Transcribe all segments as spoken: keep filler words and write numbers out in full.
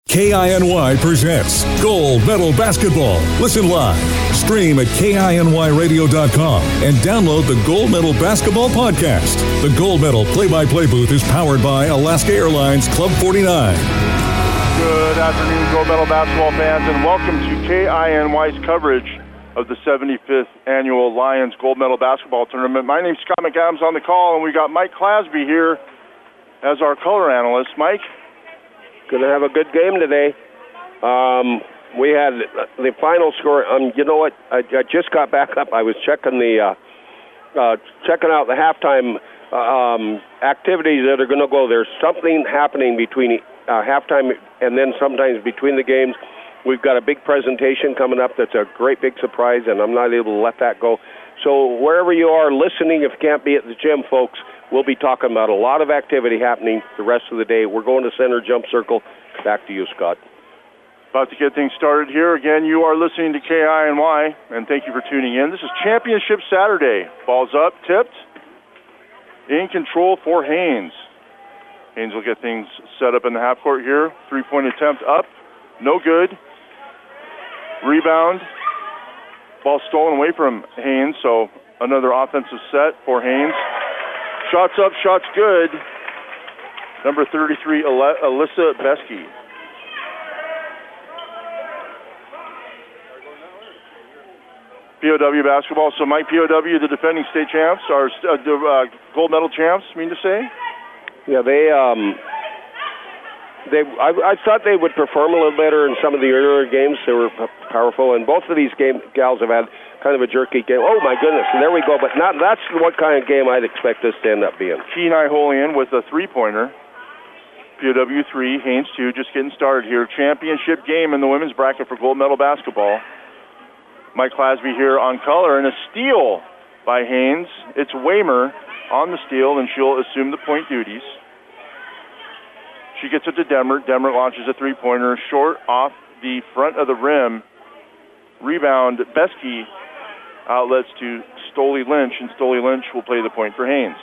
K I N Y presents Gold Medal Basketball. Listen live, stream at K I N Y radio dot com, and download the Gold Medal Basketball podcast. The Gold Medal play-by-play booth is powered by Alaska Airlines Club forty-nine. Good afternoon, Gold Medal basketball fans, and welcome to K I N Y's coverage of the seventy-fifth Annual Lions Gold Medal Basketball Tournament. My name's Scott McAdams on the call, and we got Mike Clasby here as our color analyst. Mike? Going to have a good game today. Um, we had the final score. Um, you know what? I, I just got back up. I was checking the uh, uh, checking out the halftime um, activities that are going to go. There's something happening between uh, halftime and then sometimes between the games. We've got a big presentation coming up that's a great big surprise, and I'm not able to let that go. So wherever you are listening, if you can't be at the gym, folks, we'll be talking about a lot of activity happening the rest of the day. We're going to center jump circle. Back to you, Scott. About to get things started here. Again, you are listening to K I N Y, and thank you for tuning in. This is Championship Saturday. Ball's up, tipped, in control for Haynes. Haynes will get things set up in the half court here. Three-point attempt up, no good. Rebound. Ball stolen away from Haynes, so another offensive set for Haynes. Shots up, shots good. Number thirty-three, Alyssa Beskey. P O W basketball. So Mike, P O W, the defending state champs, or uh, the uh, gold medal champs, mean to say? Yeah, they. Um, they. I, I thought they would perform a little better in some of the earlier games. They were powerful, and both of these game gals have had kind of a jerky game. Oh my goodness! And there we go. But not. That's what kind of game I'd expect this to end up being. Kenai Holian with a three-pointer. P O W three, Haynes two, just getting started here. Championship game in the women's bracket for gold medal basketball. Mike Clasby here on color, and a steal by Haynes. It's Waymer on the steal, and she'll assume the point duties. She gets it to Demert. Demert launches a three-pointer short off the front of the rim. Rebound, Beskey outlets to Stoli Lynch, and Stoli Lynch will play the point for Haynes.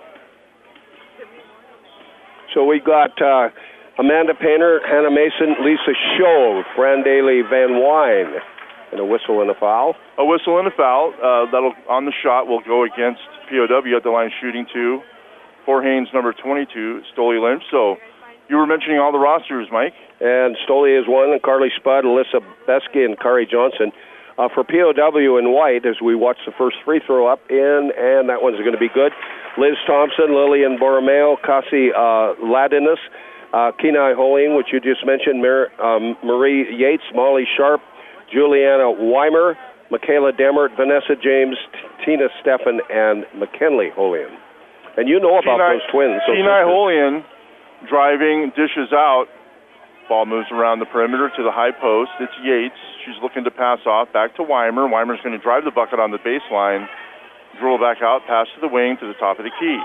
So we got uh, Amanda Painter, Hannah Mason, Lisa Shove, Fran Daly Van Wine, and a whistle and a foul. A whistle and a foul. Uh, that'll on the shot will go against P O W at the line shooting two. For Haynes, number twenty-two, Stoli Lynch. So you were mentioning all the rosters, Mike. And Stoli is one, and Carly Spud, Alyssa Beskey, and Kari Johnson. Uh, for P O W in white, as we watch the first free throw up in, and that one's going to be good. Liz Thompson, Lillian Borromeo, Cassie uh, Ladinas, uh, Kenai Holian, which you just mentioned, Mar- um, Marie Yates, Molly Sharp, Juliana Weimer, Michaela Demert, Vanessa James, T- Tina Steffen, and McKinley Holian. And you know about Kenai, those twins. So Kenai Holian driving, dishes out. Ball moves around the perimeter to the high post. It's Yates. She's looking to pass off. Back to Weimer. Weimer's going to drive the bucket on the baseline. Dribble back out, pass to the wing to the top of the key.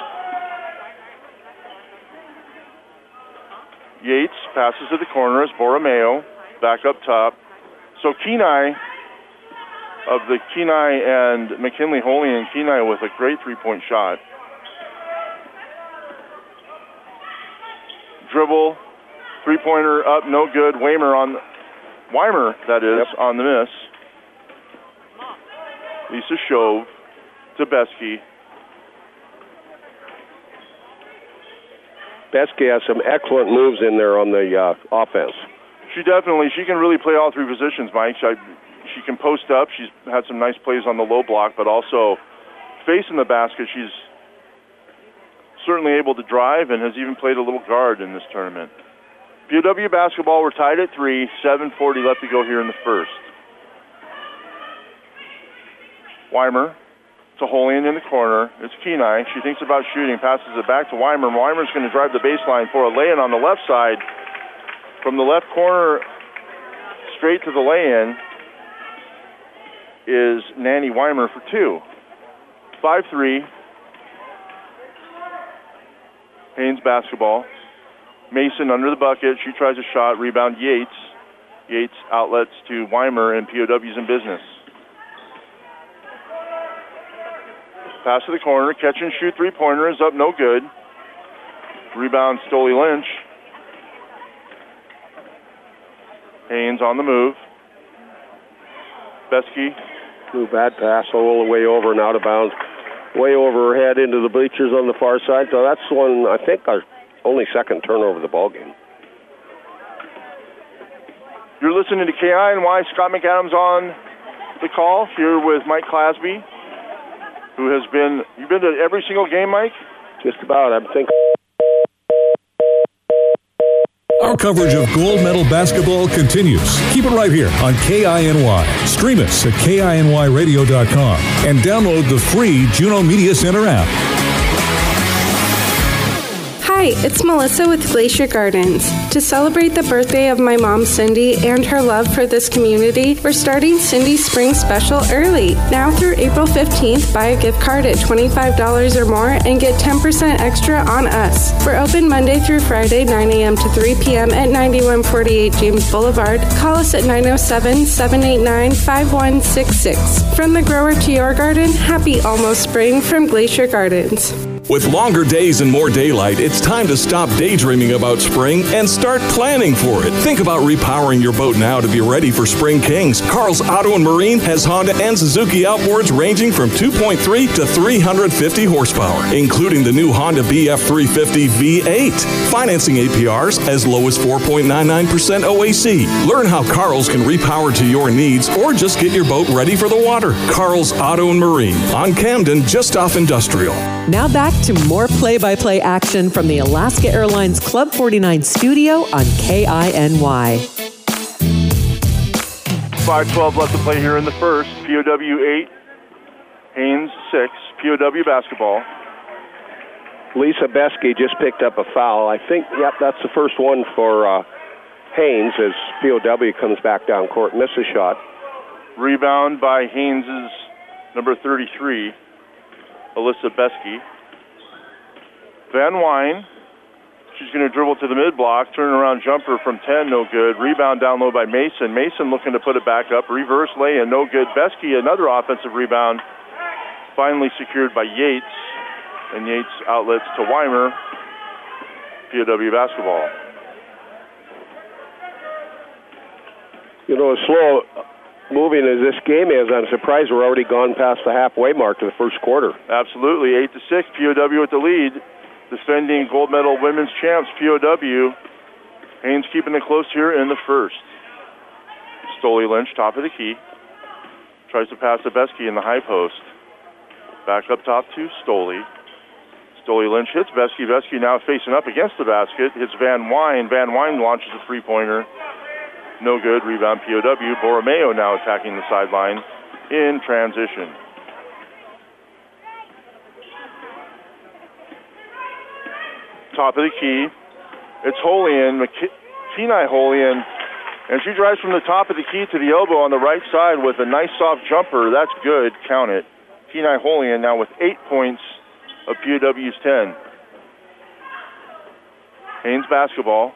Yates passes to the corner as Borromeo. Back up top. So Kenai, of the Kenai and McKinley Holian, Kenai with a great three-point shot. Dribble. Three-pointer up, no good. Weimer on, Weimer, that is, yep. on the miss. Lisa Shove to Beskey. Beskey has some excellent moves in there on the uh, offense. She definitely, she can really play all three positions, Mike. She, she can post up. She's had some nice plays on the low block, but also facing the basket. She's certainly able to drive and has even played a little guard in this tournament. P O W basketball, we're tied at three, seven forty left to go here in the first. Weimer to Holian in the corner. It's Kenai. She thinks about shooting, passes it back to Weimer. Weimer's going to drive the baseline for a lay-in on the left side. From the left corner straight to the lay-in is Nanny Weimer for two. five three. Haynes basketball. Mason under the bucket. She tries a shot. Rebound Yates. Yates outlets to Weimer, and P O W's in business. Pass to the corner. Catch and shoot three-pointer is up, no good. Rebound Stoli Lynch. Haynes on the move. Beskey. Ooh, bad pass all the way over and out of bounds. Way over her head into the bleachers on the far side. So that's one, I think, our only second turnover of the ball game. You're listening to K I N Y. Scott McAdams on the call here with Mike Clasby, who has been, you've been to every single game, Mike? Just about, I'm thinking. Our coverage of gold medal basketball continues. Keep it right here on K I N Y. Stream us at K I N Y radio dot com and download the free Juno Media Center app. Hi, it's Melissa with Glacier Gardens. To celebrate the birthday of my mom, Cindy, and her love for this community, we're starting Cindy's Spring Special early. Now through April fifteenth, buy a gift card at twenty-five dollars or more and get ten percent extra on us. We're open Monday through Friday, nine a.m. to three p.m. at ninety-one forty-eight James Boulevard. Call us at nine oh seven, seven eight nine, five one six six. From the grower to your garden, happy almost spring from Glacier Gardens. With longer days and more daylight, it's time to stop daydreaming about spring and start planning for it. Think about repowering your boat now to be ready for Spring Kings. Carl's Auto and Marine has Honda and Suzuki outboards ranging from two point three to three hundred fifty horsepower, including the new Honda B F three fifty V eight. Financing A P Rs as low as four point nine nine percent O A C. Learn how Carl's can repower to your needs or just get your boat ready for the water. Carl's Auto and Marine on Camden, just off Industrial. Now back to more play-by-play action from the Alaska Airlines Club forty-nine studio on K I N Y. five twelve left to play here in the first. P O W eight, Haynes six. P O W basketball. Lisa Beskey just picked up a foul. I think, yep, that's the first one for uh, Haynes as P O W comes back down court, miss a shot. Rebound by Haynes' number thirty-three, Alyssa Beskey. Van Wine, she's going to dribble to the mid-block, turn-around jumper from ten, no good. Rebound down low by Mason. Mason looking to put it back up. Reverse lay-in, no good. Beskey, another offensive rebound, finally secured by Yates. And Yates outlets to Weimer. P O W basketball. You know, as slow moving as this game is, I'm surprised we're already gone past the halfway mark to the first quarter. Absolutely, eight to six. P O W with the lead. Defending gold medal women's champs, P O W. Haynes keeping it close here in the first. Stoli Lynch, top of the key. Tries to pass to Beskey in the high post. Back up top to Stoli. Stoli Lynch hits Beskey. Beskey now facing up against the basket. Hits Van Wine. Van Wine launches a three-pointer. No good. Rebound P O W. Borromeo now attacking the sideline in transition. Top of the key. It's Holian, Kenai Holian, and she drives from the top of the key to the elbow on the right side with a nice soft jumper. That's good. Count it. Kenai Holian now with eight points of P O W's ten. Haynes basketball.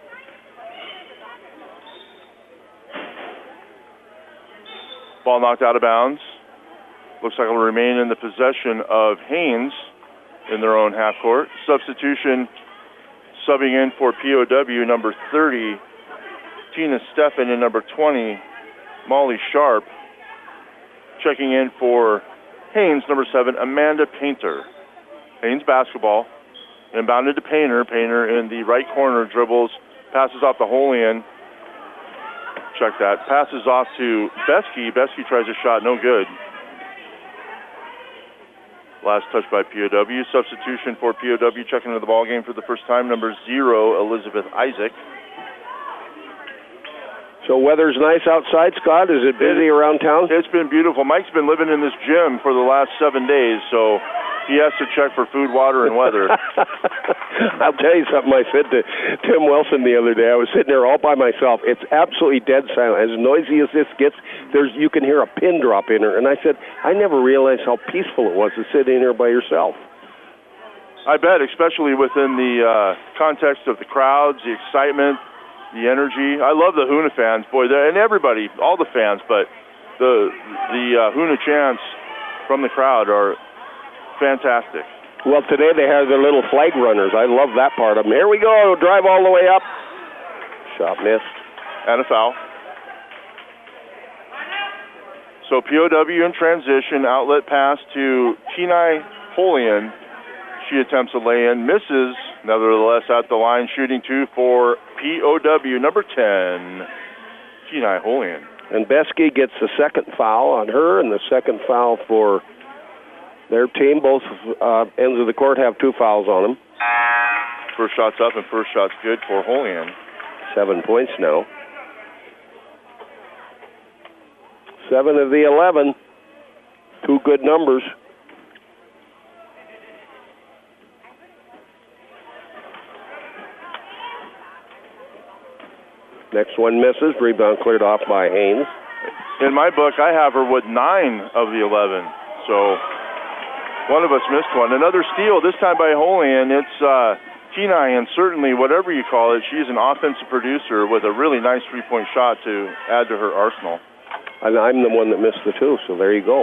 Ball knocked out of bounds. Looks like it will remain in the possession of Haynes in their own half court. Substitution subbing in for P O W, number thirty, Tina Steffen, and number twenty, Molly Sharp. Checking in for Haynes, number seven, Amanda Painter. Haynes basketball. Inbounded to Painter. Painter in the right corner dribbles, passes off to Holian. Check that. Passes off to Beskey. Beskey tries a shot, no good. Last touch by P O W. Substitution for P O W checking into the ballgame for the first time, number zero, Elizabeth Isaac. So weather's nice outside, Scott? Is it busy it, around town? It's been beautiful. Mike's been living in this gym for the last seven days, so he has to check for food, water, and weather. I'll tell you something I said to Tim Wilson the other day. I was sitting there all by myself. It's absolutely dead silent. As noisy as this gets, there's you can hear a pin drop in her. And I said, I never realized how peaceful it was to sit in here by yourself. I bet, especially within the uh, context of the crowds, the excitement, the energy. I love the Hoona fans, boy, and everybody, all the fans, but the the uh, Hoona chants from the crowd are fantastic. Well, today they have their little flag runners. I love that part of them. Here we go, drive all the way up. Shot missed. And a foul. So P O W in transition, outlet pass to Kenai Holian. She attempts a lay-in, misses, nevertheless at the line, shooting two for P O W, number ten, Kenai Holian. And Beskey gets the second foul on her and the second foul for their team. Both uh, ends of the court have two fouls on them. First shot's up and first shot's good for Holian. Seven points now. Seven of the eleven. Two good numbers. Next one misses. Rebound cleared off by Haynes. In my book, I have her with nine of the eleven. So one of us missed one. Another steal, this time by Holian. It's uh, Kenai, and certainly whatever you call it, she's an offensive producer with a really nice three-point shot to add to her arsenal. And I'm the one that missed the two, so there you go.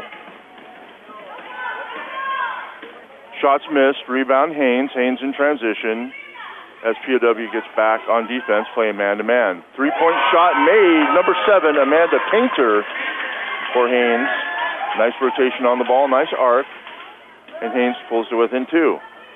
Shots missed. Rebound Haynes. Haynes in transition as P O W gets back on defense, playing man-to-man. Three-point shot made. Number seven, Amanda Painter for Haynes. Nice rotation on the ball, nice arc. And Haynes pulls to within two.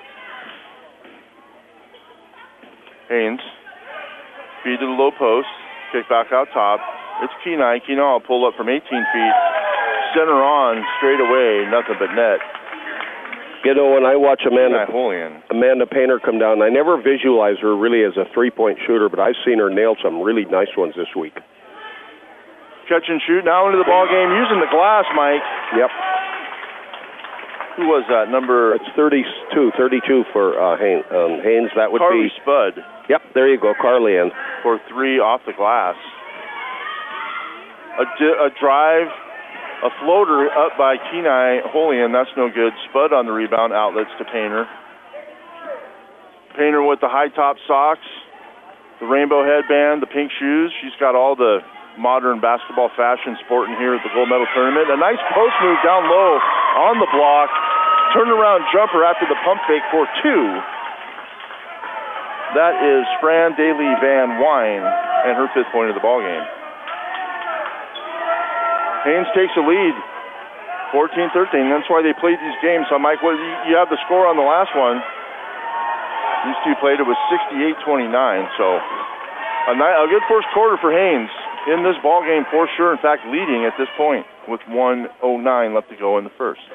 Haynes, feed to the low post, kick back out top. It's Kenai. Kenai will pull up from eighteen feet. Center on, straight away, nothing but net. You know, when I watch Amanda Holian. Amanda Painter come down, I never visualize her really as a three-point shooter, but I've seen her nail some really nice ones this week. Catch and shoot now into the ball game, using the glass, Mike. Yep. Who was that? Number... It's thirty-two, thirty-two for uh, Haynes. Um, Haynes. That would Carly be... Spud. Yep, there you go, Carly in. For three off the glass. A, di- a drive... A floater up by Kenai Holian, that's no good. Spud on the rebound, outlets to Painter. Painter with the high top socks, the rainbow headband, the pink shoes. She's got all the modern basketball fashion sporting here at the gold medal tournament. A nice post move down low on the block. Turnaround jumper after the pump fake for two. That is Fran Daly Van Wine and her fifth point of the ball game. Haynes takes a lead, fourteen thirteen. That's why they played these games. So, Mike, what, you have the score on the last one. These two played it was sixty-eight twenty-nine. So, a, ni- a good first quarter for Haynes in this ball game for sure. In fact, leading at this point with one oh nine left to go in the first.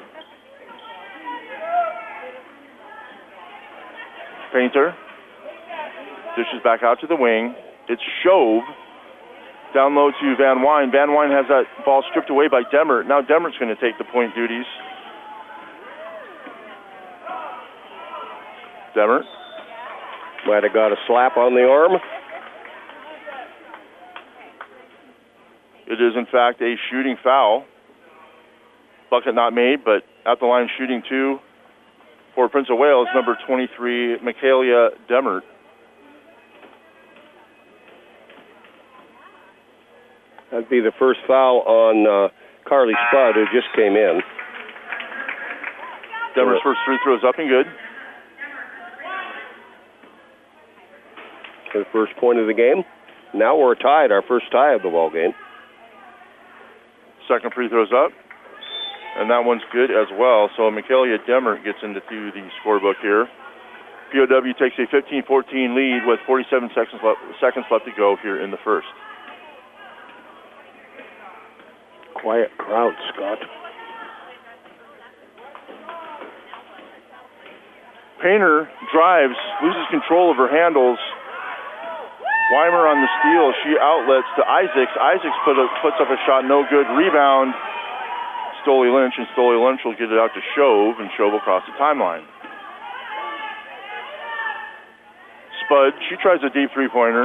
Painter dishes back out to the wing. It's Shove. Down low to Van Wine. Van Wine has that ball stripped away by Demert. Now Demert's going to take the point duties. Demert. Might have got a slap on the arm. It is, in fact, a shooting foul. Bucket not made, but at the line shooting two for Prince of Wales, number twenty-three, Michaela Demert. That'd be the first foul on uh, Carly Spud, who just came in. Demer's first free throw is up and good. Her first point of the game. Now we're tied, our first tie of the ball game. Second free throw's up, and that one's good as well. So Michaela Demert gets into the scorebook here. P O W takes a fifteen fourteen lead with forty-seven seconds left, seconds left to go here in the first. Quiet crowd, Scott. Painter drives, loses control of her handles. Weimer on the steal. She outlets to Isaacs. Isaacs put a, puts up a shot, no good. Rebound, Stoli Lynch, and Stoli Lynch will get it out to Shove, and Shove will cross the timeline. Spud, she tries a deep three-pointer.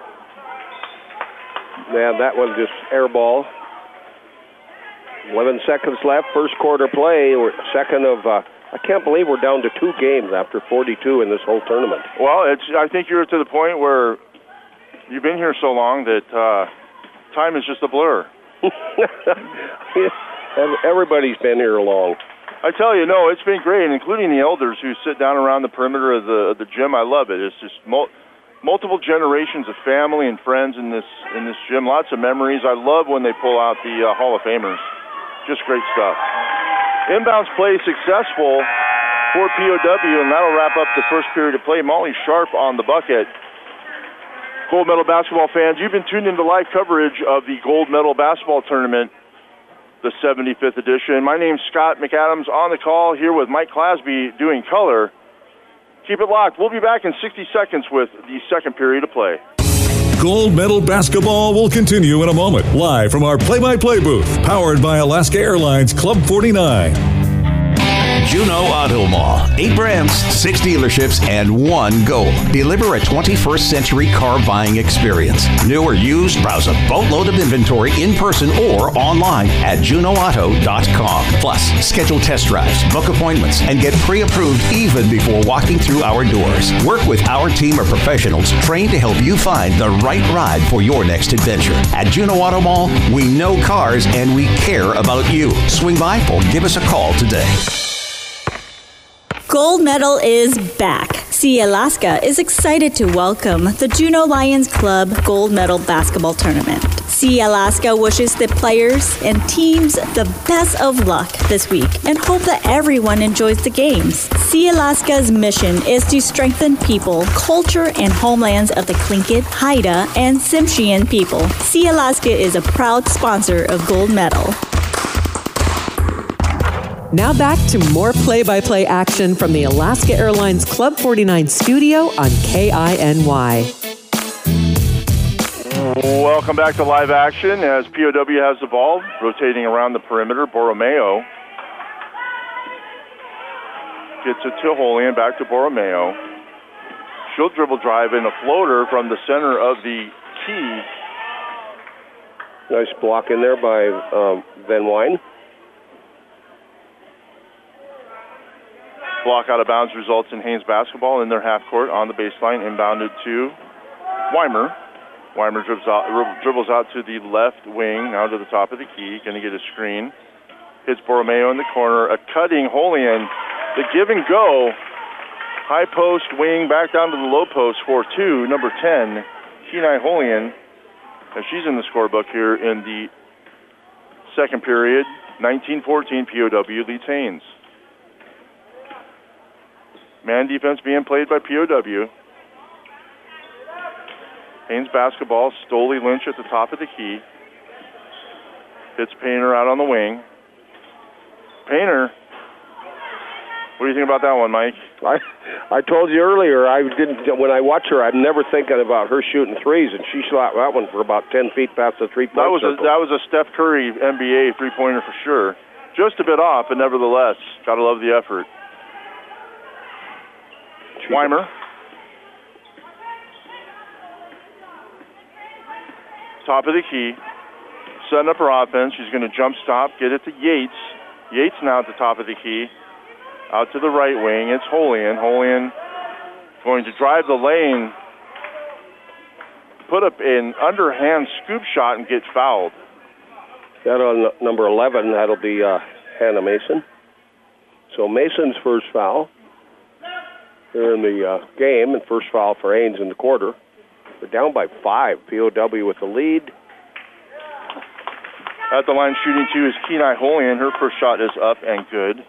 Yeah, that one just air ball. eleven seconds left, first quarter play. We're second of, uh, I can't believe we're down to two games after forty-two in this whole tournament. Well, it's. I think you're to the point where you've been here so long that uh, time is just a blur. Everybody's been here long. I tell you, no, it's been great, including the elders who sit down around the perimeter of the, of the gym. I love it. It's just mul- multiple generations of family and friends in this in this gym. Lots of memories. I love when they pull out the uh, Hall of Famers. Just great stuff. Inbounds play successful for P O W, and that'll wrap up the first period of play. Molly Sharp on the bucket. Gold Medal basketball fans, you've been tuned into live coverage of the Gold Medal basketball tournament, the seventy-fifth edition. My name's Scott McAdams on the call here with Mike Clasby doing color. Keep it locked. We'll be back in sixty seconds with the second period of play. Gold Medal basketball will continue in a moment, live from our play-by-play booth, powered by Alaska Airlines Club forty-nine. Juneau Auto Mall. Eight brands, six dealerships, and one goal. Deliver a twenty-first century car buying experience. New or used, browse a boatload of inventory in person or online at juneau auto dot com. Plus, schedule test drives, book appointments, and get pre-approved even before walking through our doors. Work with our team of professionals trained to help you find the right ride for your next adventure. At Juneau Auto Mall, we know cars and we care about you. Swing by or give us a call today. Gold Medal is back. Sea Alaska is excited to welcome the Juneau Lions Club Gold Medal Basketball Tournament. Sea Alaska wishes the players and teams the best of luck this week and hope that everyone enjoys the games. Sea Alaska's mission is to strengthen people, culture, and homelands of the Tlingit, Haida, and Tsimshian people. Sea Alaska is a proud sponsor of Gold Medal. Now back to more play-by-play action from the Alaska Airlines Club forty-nine studio on K I N Y. Welcome back to live action as P O W has the ball, rotating around the perimeter. Borromeo gets it to Holian, back to Borromeo. She'll dribble drive in a floater from the center of the key. Nice block in there by um, Van Wyn. Block out of bounds results in Haynes basketball in their half court on the baseline, inbounded to Weimer. Weimer dribbles out, dribbles out to the left wing, now to the top of the key, going to get a screen. Hits Borromeo in the corner, a cutting Holian. The give and go, high post wing back down to the low post for two, number ten, Kenai Holian. And she's in the scorebook here in the second period. nineteen fourteen P O W leads Haynes. Man defense being played by P O W. Haynes basketball, Stoli Lynch at the top of the key. Hits Painter out on the wing. Painter, what do you think about that one, Mike? I I told you earlier, I didn't. When I watch her, I'm never thinking about her shooting threes, and she shot that one for about ten feet past the three-point that was circle. A, that was a Steph Curry N B A three-pointer for sure. Just a bit off, but nevertheless, gotta love the effort. Weimer. Top of the key. Setting up her offense. She's going to jump stop, get it to Yates. Yates now at the top of the key. Out to the right wing. It's Holian. Holian going to drive the lane. Put up an underhand scoop shot and get fouled. That on number eleven, that'll be uh, Hannah Mason. So Mason's first foul. They're in the uh, game, and first foul for Haynes in the quarter. They're down by five. P O W with the lead. At the line shooting two is Kenai Holian. Her first shot is up and good.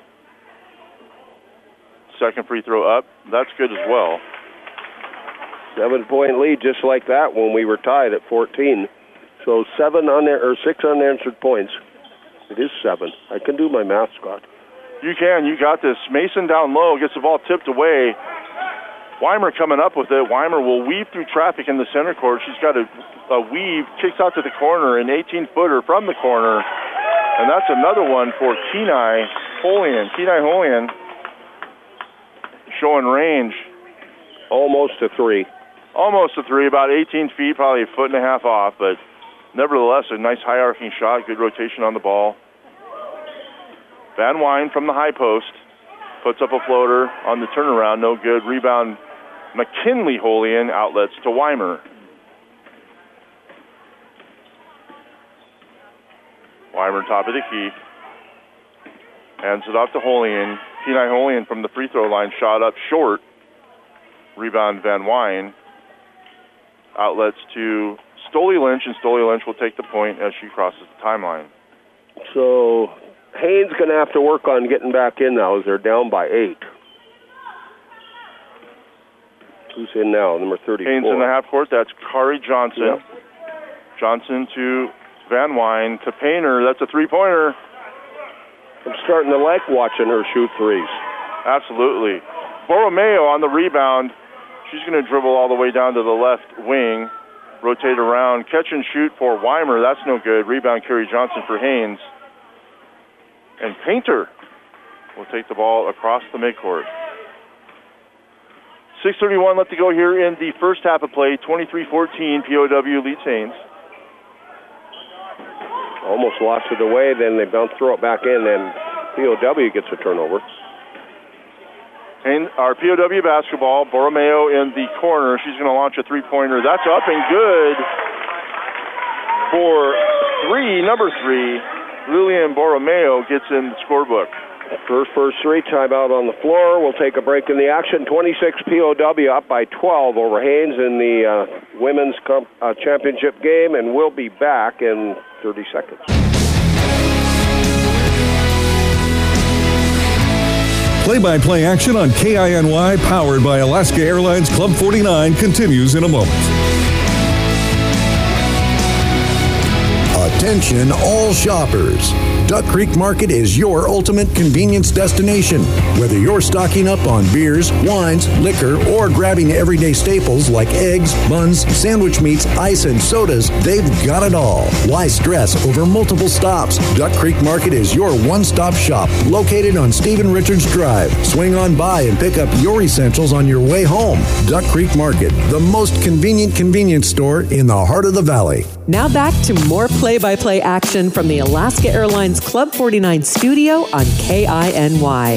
Second free throw up. That's good as well. Seven-point lead just like that when we were tied at fourteen. So seven on there, or six unanswered points. It is seven. I can do my math, Scott. You can. You got this. Mason down low gets the ball tipped away. Weimer coming up with it. Weimer will weave through traffic in the center court. She's got a, a weave, kicks out to the corner, an eighteen-footer from the corner. And that's another one for Kenai Holian. Kenai Holian showing range. Almost a three. Almost a three, about eighteen feet, probably a foot and a half off, but nevertheless, a nice high arcing shot, good rotation on the ball. Van Wyn from the high post puts up a floater on the turnaround, no good. Rebound, McKinley Holian, outlets to Weimer. Weimer top of the key. Hands it off to Holian. Kenai Holian from the free throw line, shot up short. Rebound Van Wyn. Outlets to Stoli Lynch, and Stoli Lynch will take the point as she crosses the timeline. So Haynes going to have to work on getting back in now as they're down by eight. Who's in now? Number thirty-four. Haynes in the half court. That's Kari Johnson. Yep. Johnson to Van Wyn to Painter. That's a three-pointer. I'm starting to like watching her shoot threes. Absolutely. Borromeo on the rebound. She's going to dribble all the way down to the left wing, rotate around, catch and shoot for Weimer. That's no good. Rebound, Kari Johnson for Haynes. And Painter will take the ball across the midcourt. six thirty-one left to go here in the first half of play. twenty-three fourteen, P O W leads Haynes. Almost lost it away, then they bounce, throw it back in, and P O W gets a turnover. Haynes, our P O W basketball, Borromeo in the corner. She's going to launch a three-pointer. That's up and good for three, number three. Lillian Borromeo gets in the scorebook. First, first three, timeout on the floor. We'll take a break in the action. twenty-six P O W up by twelve over Haynes in the uh, women's comp, uh, championship game, and we'll be back in thirty seconds. Play-by-play action on K I N Y, powered by Alaska Airlines Club forty-nine, continues in a moment. Attention all shoppers. Duck Creek Market is your ultimate convenience destination. Whether you're stocking up on beers, wines, liquor, or grabbing everyday staples like eggs, buns, sandwich meats, ice, and sodas, they've got it all. Why stress over multiple stops? Duck Creek Market is your one-stop shop located on Stephen Richards Drive. Swing on by and pick up your essentials on your way home. Duck Creek Market, the most convenient convenience store in the heart of the valley. Now back to more play-by-play action from the Alaska Airlines Club forty-nine studio on K I N Y.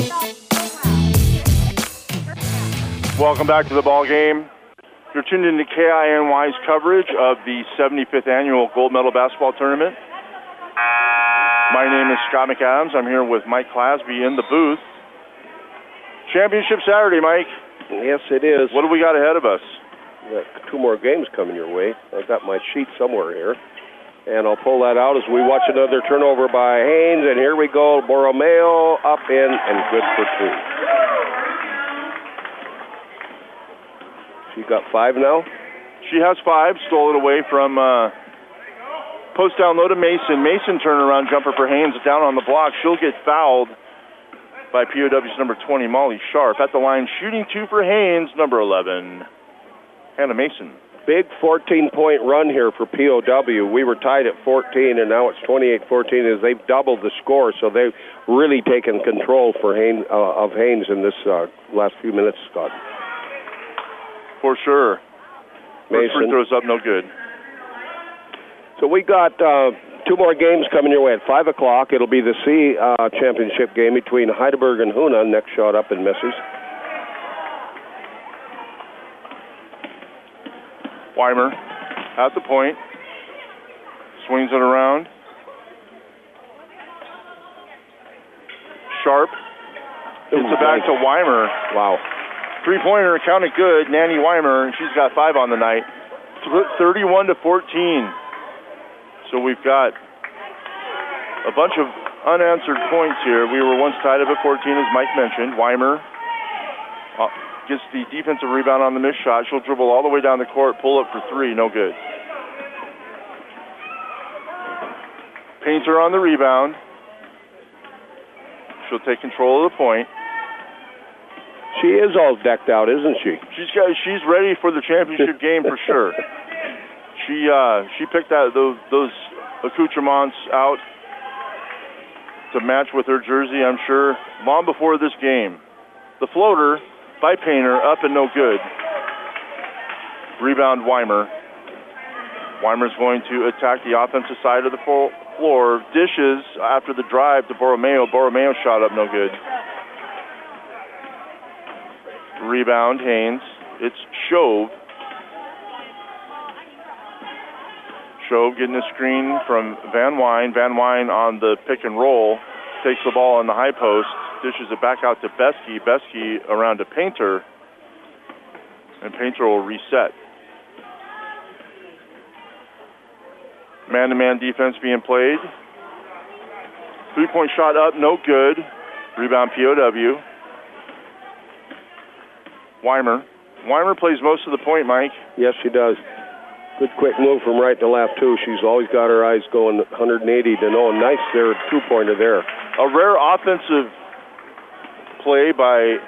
Welcome back to the ball game. You're tuned into K I N Y's coverage of the seventy-fifth annual Gold Medal Basketball Tournament. My name is Scott McAdams. I'm here with Mike Clasby in the booth. Championship Saturday, Mike. Yes, it is. What do we got ahead of us? We got two more games coming your way. I've got my sheet somewhere here. And I'll pull that out as we watch another turnover by Haynes. And here we go. Borromeo up in and good for two. She got five now? She has five. Stole it away from uh, post down low to Mason. Mason turnaround jumper for Haynes down on the block. She'll get fouled by P O W's number twenty, Molly Sharp. At the line, shooting two for Haynes, number eleven, Hannah Mason. Big fourteen-point run here for P O W. We were tied at fourteen, and now it's twenty-eight fourteen as they've doubled the score, so they've really taken control for Haynes, uh, of Haynes in this uh, last few minutes, Scott. For sure. First free throws up, no good. So we got uh, two more games coming your way at five o'clock. It'll be the C uh, championship game between Heidelberg and Hoona. Next shot up and misses. Weimer at the point, swings it around. Sharp gets it back to Weimer. Wow. Three-pointer counted good. Nanny Weimer, she's got five on the night. thirty-one to fourteen. So we've got a bunch of unanswered points here. We were once tied up at fourteen, as Mike mentioned. Weimer uh, gets the defensive rebound on the missed shot. She'll dribble all the way down the court, pull up for three, no good. Painter on the rebound. She'll take control of the point. She is all decked out, isn't she? She's got, she's ready for the championship game for sure. She uh, she picked out those, those accoutrements out to match with her jersey, I'm sure, long before this game. The floater by Painter, up and no good. Rebound Weimer. Weimer's going to attack the offensive side of the floor. Dishes after the drive to Borromeo. Borromeo shot up, no good. Rebound, Haynes. It's Shove. Shove getting a screen from Van Wyn. Van Wyn on the pick and roll. Takes the ball in the high post. Dishes it back out to Beskey. Beskey around to Painter. And Painter will reset. Man-to-man defense being played. Three-point shot up, no good. Rebound P O W. Weimer. Weimer plays most of the point, Mike. Yes, she does. Good quick move from right to left, too. She's always got her eyes going one hundred eighty to know. Nice there, two-pointer there. A rare offensive play by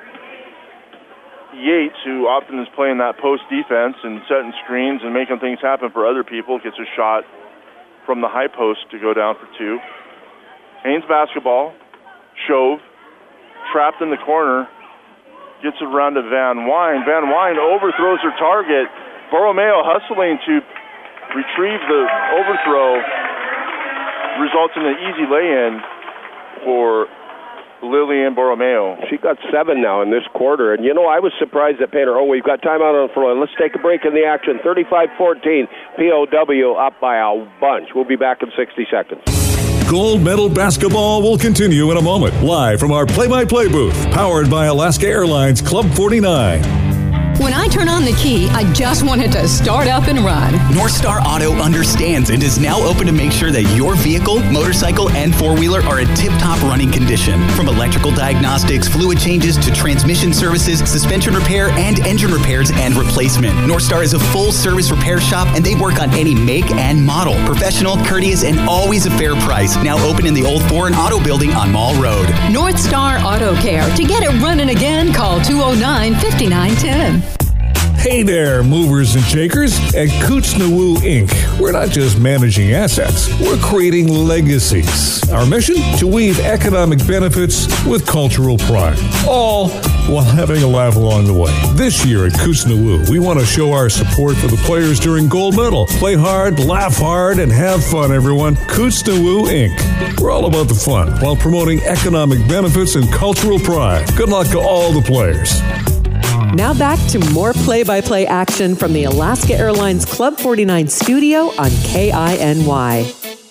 Yates, who often is playing that post defense and setting screens and making things happen for other people, gets a shot from the high post to go down for two. Haynes basketball. Shove. Trapped in the corner. Gets it around to Van Wine. Van Wine overthrows her target. Borromeo hustling to retrieve the overthrow. Results in an easy lay-in for Lillian Borromeo. She got seven now in this quarter. And, you know, I was surprised at Painter. Oh, we've got timeout on the floor. Let's take a break in the action. thirty-five fourteen. P O W up by a bunch. We'll be back in sixty seconds. Gold Medal Basketball will continue in a moment, live from our play-by-play booth, powered by Alaska Airlines Club forty-nine. When I turn on the key, I just want it to start up and run. North Star Auto understands and is now open to make sure that your vehicle, motorcycle, and four-wheeler are in tip-top running condition. From electrical diagnostics, fluid changes, to transmission services, suspension repair, and engine repairs and replacement. North Star is a full-service repair shop, and they work on any make and model. Professional, courteous, and always a fair price. Now open in the old Foreign Auto Building on Mall Road. North Star Auto Care. To get it running again, call two oh nine, five nine one oh. Hey there, movers and shakers. At Kootznoowoo Incorporated, we're not just managing assets, we're creating legacies. Our mission? To weave economic benefits with cultural pride, all while having a laugh along the way. This year at Kootznoowoo, we want to show our support for the players during gold medal. Play hard, laugh hard, and have fun, everyone. Kootznoowoo Incorporated. We're all about the fun while promoting economic benefits and cultural pride. Good luck to all the players. Now back to more play-by-play action from the Alaska Airlines Club forty-nine studio on K I N Y.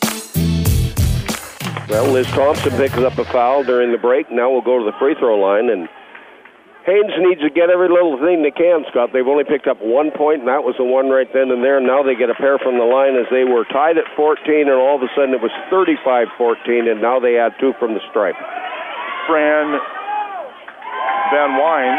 Well, Liz Thompson picks up a foul during the break. Now we'll go to the free throw line, and Haynes needs to get every little thing they can, Scott. They've only picked up one point, and that was the one right then and there. Now they get a pair from the line as they were tied at fourteen, and all of a sudden it was thirty-five fourteen, and now they add two from the stripe. Fran Van Wine.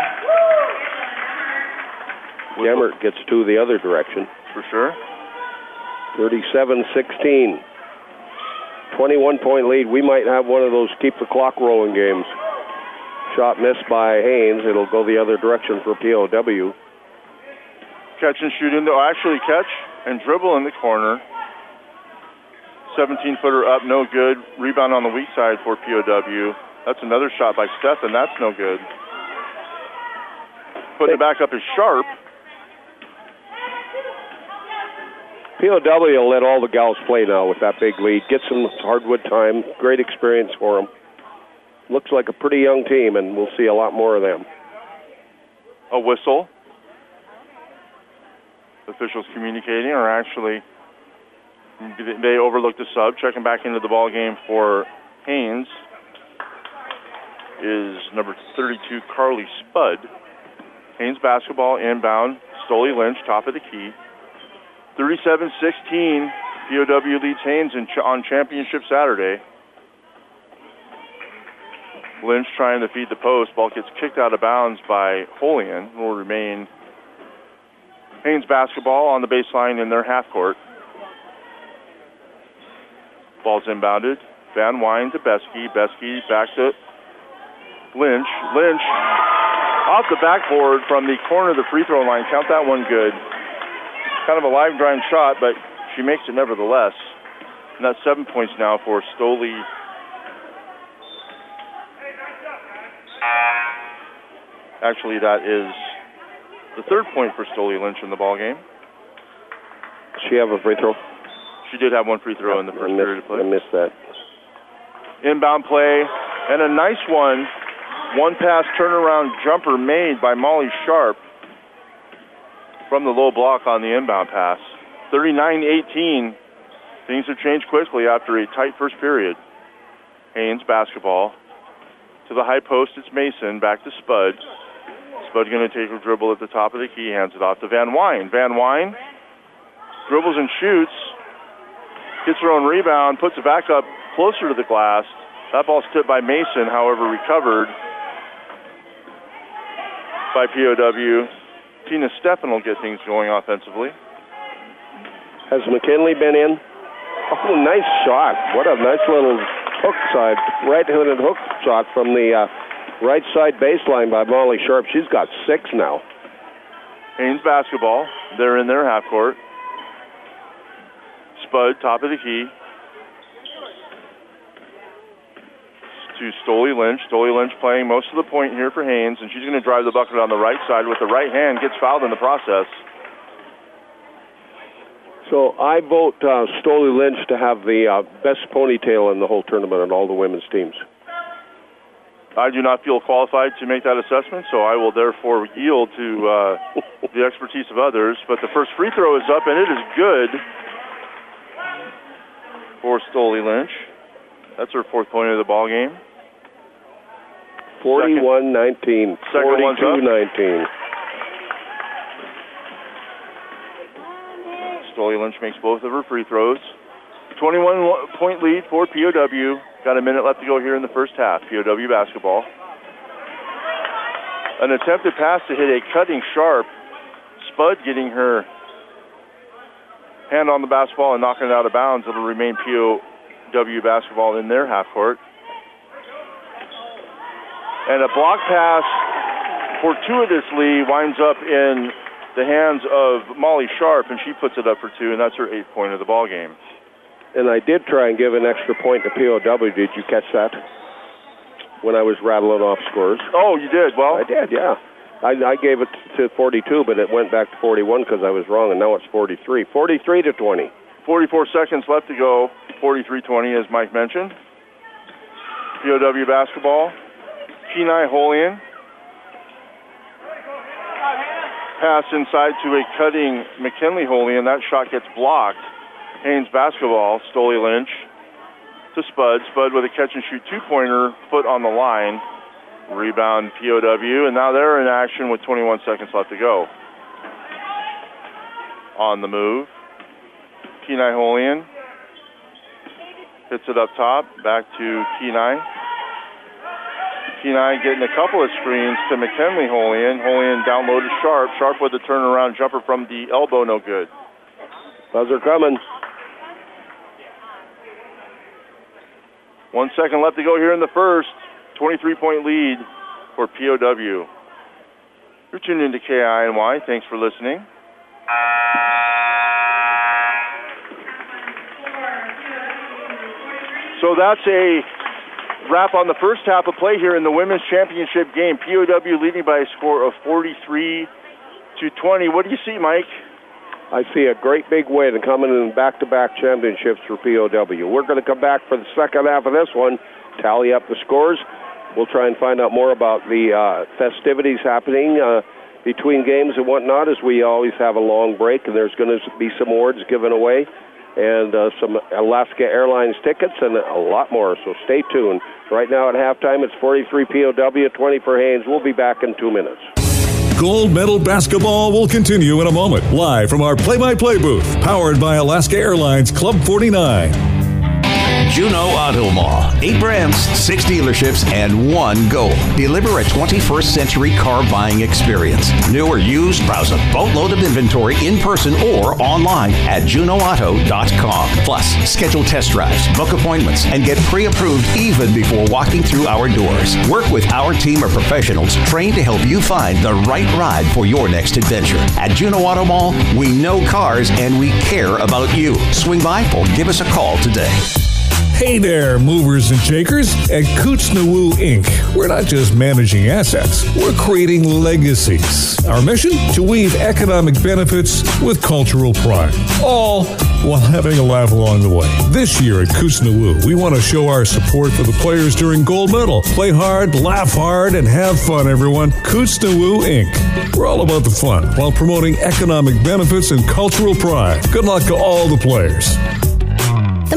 Gemmert gets two the other direction. For sure. thirty-seven sixteen. twenty-one point lead. We might have one of those keep the clock rolling games. Shot missed by Haynes. It'll go the other direction for P O W. Catch and shoot in the, actually catch and dribble in the corner. seventeen-footer up, no good. Rebound on the weak side for P O W. That's another shot by Stefan. That's no good. Putting it back up is Sharp. P O W will let all the gals play now with that big lead. Get some hardwood time. Great experience for them. Looks like a pretty young team, and we'll see a lot more of them. A whistle. Officials communicating, or actually they overlooked the sub. Checking back into the ball game for Haynes is number thirty-two, Carly Spud. Haynes basketball inbound. Stoli Lynch, top of the key. thirty-seven sixteen, P O W leads Haynes in ch- on Championship Saturday. Lynch trying to feed the post. Ball gets kicked out of bounds by Holian. Will remain Haynes basketball on the baseline in their half court. Ball's inbounded. Van Wine to Besky. Besky back to Lynch. Lynch off the backboard from the corner of the free throw line. Count that one good. Kind of a live drive shot, but she makes it nevertheless. And that's seven points now for Stoli. Actually, that is the third point for Stoli Lynch in the ball game. Does she have a free throw? She did have one free throw in the first I missed, period of play. I missed that. Inbound play, and a nice one. One pass turnaround jumper made by Molly Sharp from the low block on the inbound pass. thirty-nine eighteen. Things have changed quickly after a tight first period. Haynes basketball. To the high post, it's Mason. Back to Spud. Spud going to take a dribble at the top of the key. Hands it off to Van Wine. Van Wine dribbles and shoots. Gets her own rebound. Puts it back up closer to the glass. That ball's tipped by Mason, however, recovered by P O W. Tina Steffen will get things going offensively. Has McKinley been in? Oh, nice shot. What a nice little hook side, right-handed hook shot from the uh, right side baseline by Molly Sharp. She's got six now. Haynes basketball. They're in their half court. Spud, top of the key. To Stoli Lynch. Stoli Lynch playing most of the point here for Haynes, and she's going to drive the bucket on the right side with the right hand, gets fouled in the process. So I vote uh, Stoli Lynch to have the uh, best ponytail in the whole tournament on all the women's teams. I do not feel qualified to make that assessment, so I will therefore yield to uh, the expertise of others. But the first free throw is up, and it is good for Stoli Lynch. That's her fourth point of the ball game. forty-one nineteen. forty-two nineteen. Stoli Lynch makes both of her free throws. twenty-one point lead for P O W. Got a minute left to go here in the first half. P O W basketball. An attempted pass to hit a cutting Sharp. Spud getting her hand on the basketball and knocking it out of bounds. It'll remain P O W basketball in their half court. And a block pass for two of this lead winds up in the hands of Molly Sharp, and she puts it up for two, and that's her eighth point of the ball game. And I did try and give an extra point to P O W. Did you catch that? When I was rattling off scores. Oh, you did? Well, I did, yeah. I, I gave it to forty-two, but it went back to forty-one because I was wrong, and now it's forty-three. forty-three to twenty. forty-four seconds left to go. forty-three twenty, as Mike mentioned. P O W basketball. Kenai Holian. Pass inside to a cutting McKinley Holian. That shot gets blocked. Haynes basketball. Stoli Lynch to Spud. Spud with a catch-and-shoot two-pointer. Foot on the line. Rebound P O W. And now they're in action with twenty-one seconds left to go. On the move. Kenai Holian. Hits it up top. Back to Kenai. Kenai getting a couple of screens to McKinley Holian. Holian down low to Sharp. Sharp with a turnaround jumper from the elbow, no good. Buzzer coming. One second left to go here in the first. twenty-three point lead for P O W. You're tuned into K I N Y. Thanks for listening. So that's a wrap on the first half of play here in the women's championship game. P O W leading by a score of forty-three to twenty. What do you see, Mike? I see a great big win coming in back-to-back championships for P O W. We're going to come back for the second half of this one, tally up the scores. We'll try and find out more about the uh, festivities happening uh, between games and whatnot, as we always have a long break, and there's going to be some awards given away and uh, some Alaska Airlines tickets and a lot more, so stay tuned. Right now at halftime, it's forty-three P O W, twenty for Haynes. We'll be back in two minutes. Gold medal basketball will continue in a moment, live from our play-by-play booth, powered by Alaska Airlines Club forty-nine. Juneau Auto Mall. Eight brands, six dealerships, and one goal. Deliver a twenty-first century car buying experience. New or used, browse a boatload of inventory in person or online at juneau auto dot com. Plus, schedule test drives, book appointments, and get pre-approved even before walking through our doors. Work with our team of professionals trained to help you find the right ride for your next adventure. At Juneau Auto Mall, we know cars and we care about you. Swing by or give us a call today. Hey there, movers and shakers. At Kootznoowoo Incorporated, we're not just managing assets, we're creating legacies. Our mission? To weave economic benefits with cultural pride, all while having a laugh along the way. This year at Kootznoowoo, we want to show our support for the players during gold medal. Play hard, laugh hard, and have fun, everyone. Kootznoowoo Incorporated. We're all about the fun while promoting economic benefits and cultural pride. Good luck to all the players. The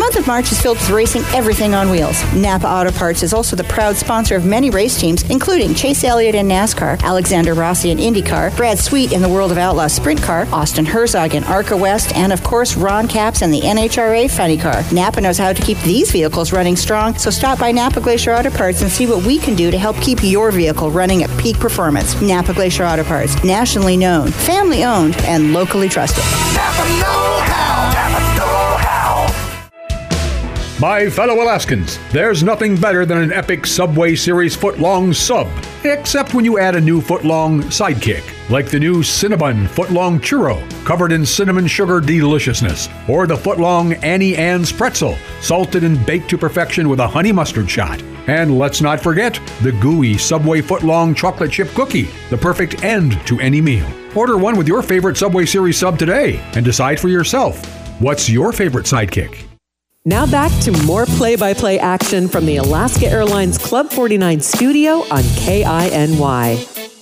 month of March is filled with racing everything on wheels. Napa Auto Parts is also the proud sponsor of many race teams, including Chase Elliott in NASCAR, Alexander Rossi in IndyCar, Brad Sweet in the World of Outlaws Sprint Car, Austin Herzog in ARCA West, and of course Ron Capps in the N H R A Funny Car. Napa knows how to keep these vehicles running strong, so stop by Napa Glacier Auto Parts and see what we can do to help keep your vehicle running at peak performance. Napa Glacier Auto Parts, nationally known, family owned, and locally trusted. Napa know-how. Napa know-how. My fellow Alaskans, there's nothing better than an epic Subway Series footlong sub, except when you add a new footlong sidekick, like the new Cinnabon footlong churro, covered in cinnamon sugar deliciousness, or the footlong Annie Ann's pretzel, salted and baked to perfection with a honey mustard shot. And let's not forget the gooey Subway footlong chocolate chip cookie, the perfect end to any meal. Order one with your favorite Subway Series sub today and decide for yourself. What's your favorite sidekick? Now back to more play-by-play action from the Alaska Airlines Club forty-nine studio on K I N Y.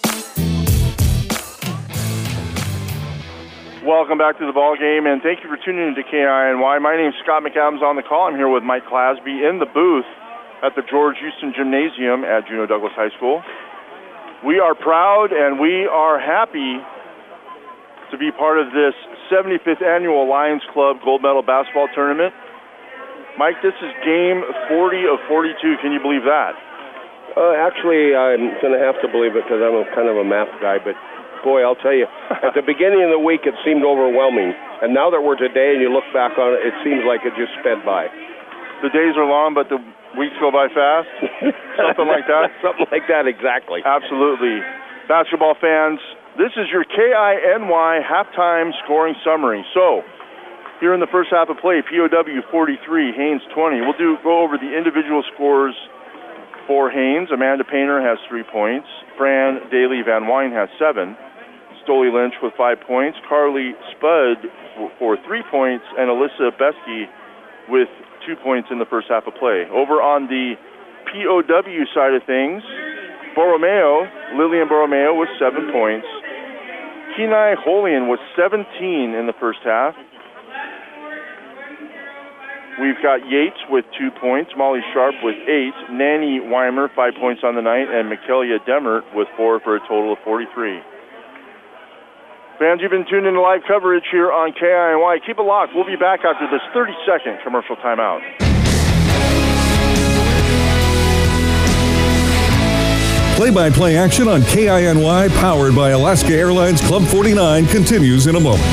Welcome back to the ball game, and thank you for tuning in to K I N Y. My name is Scott McAdams on the call. I'm here with Mike Clasby in the booth at the George Houston Gymnasium at Juneau Douglas High School. We are proud and we are happy to be part of this seventy-fifth Annual Lions Club Gold Medal Basketball Tournament. Mike, this is game forty of forty-two. Can you believe that? Uh, actually, I'm going to have to believe it because I'm a, kind of a math guy. But, boy, I'll tell you, at the beginning of the week, it seemed overwhelming. And now that we're today and you look back on it, it seems like it just sped by. The days are long, but the weeks go by fast? Something like that? Something like that, exactly. Absolutely. Basketball fans, this is your K I N Y halftime scoring summary. So, here in the first half of play, P O W forty-three, Haynes twenty. We'll do go over the individual scores for Haynes. Amanda Painter has three points. Fran Daly Van Wyn has seven. Stoli Lynch with five points. Carly Spud for three points. And Alyssa Besky with two points in the first half of play. Over on the P O W side of things, Borromeo, Lillian Borromeo with seven points. Kenai Holian with seventeen in the first half. We've got Yates with two points, Molly Sharp with eight, Nanny Weimer, five points on the night, and Michaelia Demert with four for a total of forty-three. Fans, you've been tuned in to live coverage here on K I N Y. Keep it locked. We'll be back after this thirty-second commercial timeout. Play-by-play action on K I N Y, powered by Alaska Airlines Club forty-nine, continues in a moment.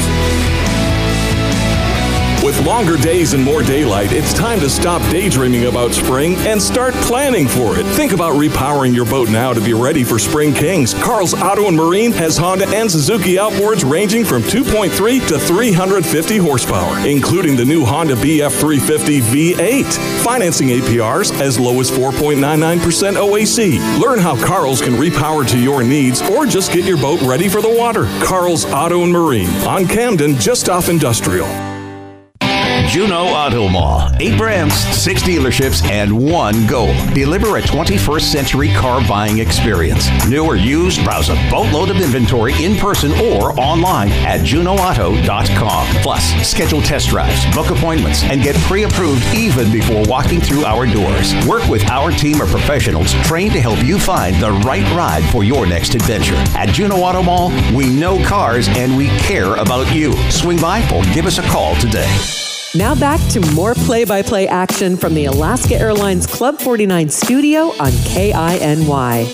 With longer days and more daylight, it's time to stop daydreaming about spring and start planning for it. Think about repowering your boat now to be ready for Spring Kings. Carl's Auto and Marine has Honda and Suzuki outboards ranging from two point three to three hundred fifty horsepower, including the new Honda B F three fifty V eight. Financing A P Rs as low as four point nine nine percent O A C. Learn how Carl's can repower to your needs or just get your boat ready for the water. Carl's Auto and Marine on Camden, just off Industrial. Juneau Auto Mall. Eight brands, six dealerships, and one goal. Deliver a twenty-first century car buying experience. New or used, browse a boatload of inventory in person or online at juneau auto dot com. Plus, schedule test drives, book appointments, and get pre-approved even before walking through our doors. Work with our team of professionals trained to help you find the right ride for your next adventure. At Juneau Auto Mall, we know cars and we care about you. Swing by or give us a call today. Now back to more play-by-play action from the Alaska Airlines Club forty-nine studio on K I N Y.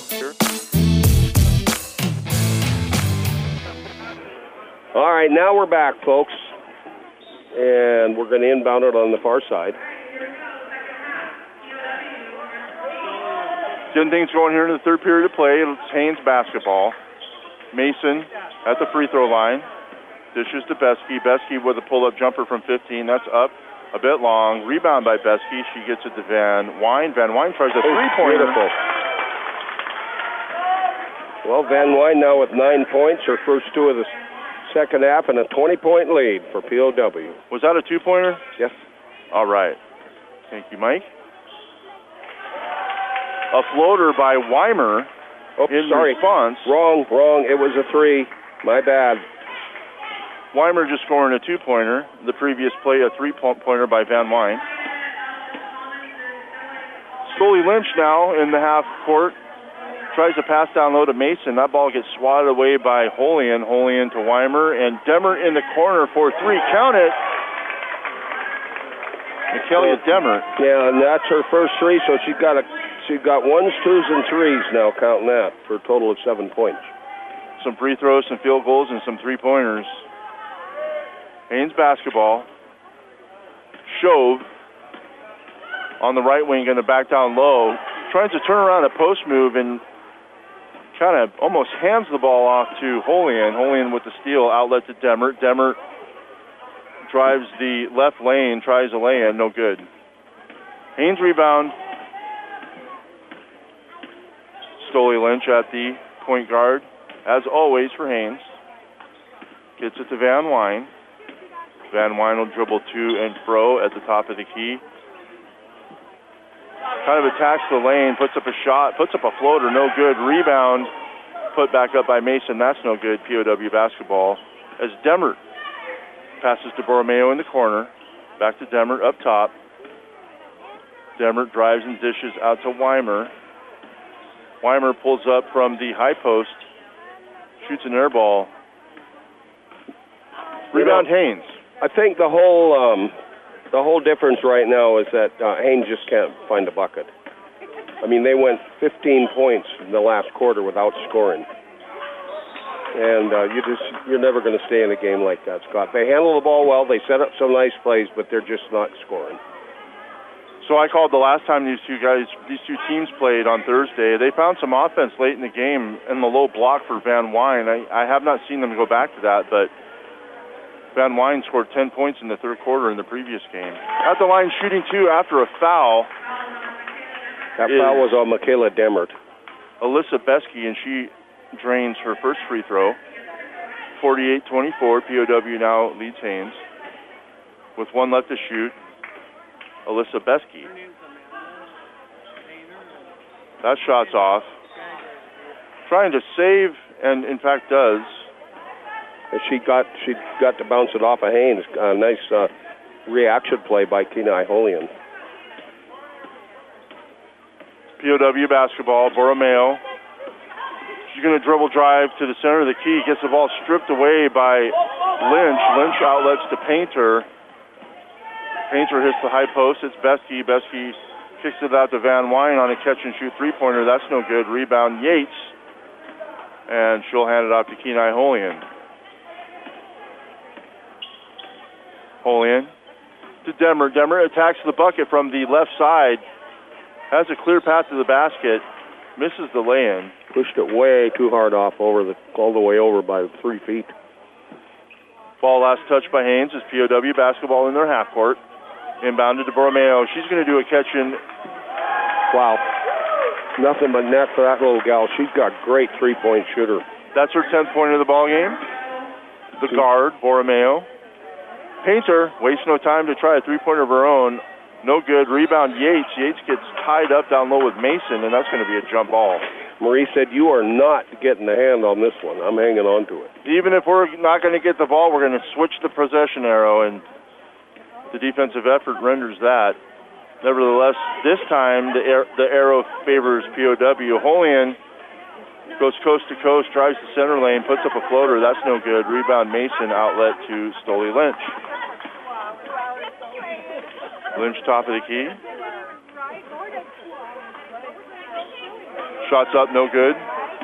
All right, now we're back, folks. And we're going to inbound it on the far side. Getting things going here in the third period of play. It's Haynes basketball. Mason at the free throw line. Dishes to Besky. Besky with a pull-up jumper from fifteen. That's up a bit long. Rebound by Besky. She gets it to Van Wyn. Van Wyn tries a three-pointer. Beautiful. Well, Van Wyn now with nine points, her first two of the second half, and a twenty-point lead for P O W. Was that a two-pointer? Yes. All right. Thank you, Mike. A floater by Weimer. Oh, in sorry. response. Wrong, wrong. It was a three. My bad. Weimer just scoring a two-pointer. The previous play, a three-pointer by Van Wyn. Stoli Lynch now in the half court. Tries to pass down low to Mason. That ball gets swatted away by Holian. Holian to Weimer. And Demert in the corner for three. Count it. Michaela Demert. Yeah, and that's her first three, so she's got a she's got ones, twos, and threes now, counting that, for a total of seven points. Some free throws, some field goals, and some three-pointers. Haynes basketball. Shove on the right wing, going to back down low. Trying to turn around a post move and kind of almost hands the ball off to Holian. Holian with the steal, outlet to Demert. Demert drives the left lane, tries a lay-in, no good. Haynes rebound. Stoli Lynch at the point guard, as always for Haynes. Gets it to Van Wine. Van Wine will dribble to and fro at the top of the key. Kind of attacks the lane, puts up a shot, puts up a floater, no good. Rebound put back up by Mason, that's no good. P O W basketball. As Demert passes to Borromeo in the corner. Back to Demert up top. Demert drives and dishes out to Weimer. Weimer pulls up from the high post, shoots an air ball. Rebound You know, Haynes. I think the whole um, the whole difference right now is that uh, Haynes just can't find a bucket. I mean, they went fifteen points in the last quarter without scoring. And uh, you just, you're never going to stay in a game like that, Scott. They handle the ball well. They set up some nice plays, but they're just not scoring. So I called the last time these two guys, these two teams played on Thursday. They found some offense late in the game in the low block for Van Wine. I, I have not seen them go back to that, but Van Wine scored ten points in the third quarter in the previous game. At the line shooting two after a foul. That foul was on Michaela Demert. Alyssa Besky, and she drains her first free throw. forty-eight twenty-four, P O W now leads Haynes. With one left to shoot, Alyssa Besky. That shot's off. Trying to save, and in fact does. And she got she got to bounce it off of Haynes. A nice uh, reaction play by Kenai Holian. P O W basketball, Borromeo. She's going to dribble drive to the center of the key, gets the ball stripped away by Lynch. Lynch outlets to Painter. Painter hits the high post. It's Besky. Besky kicks it out to Van Wine on a catch-and-shoot three-pointer. That's no good. Rebound Yates. And she'll hand it off to Kenai Holian. Holian to Demmer. Demmer attacks the bucket from the left side. Has a clear path to the basket. Misses the lay-in. Pushed it way too hard off, over the all the way over by three feet. Ball last touched by Haynes is P O W basketball in their half court. Inbounded to Borromeo. She's going to do a catch in. Wow. Nothing but net for that little gal. She's got great three-point shooter. That's her tenth point of the ball game. The guard, Borromeo. Painter wastes no time to try a three-pointer of her own. No good. Rebound Yates. Yates gets tied up down low with Mason, and that's going to be a jump ball. Marie said, you are not getting the hand on this one. I'm hanging on to it. Even if we're not going to get the ball, we're going to switch the possession arrow, and the defensive effort renders that. Nevertheless, this time the, ar- the arrow favors P O W. Holian goes coast to coast, drives the center lane, puts up a floater. That's no good. Rebound Mason, outlet to Stoli Lynch. Lynch top of the key. Shots up, no good.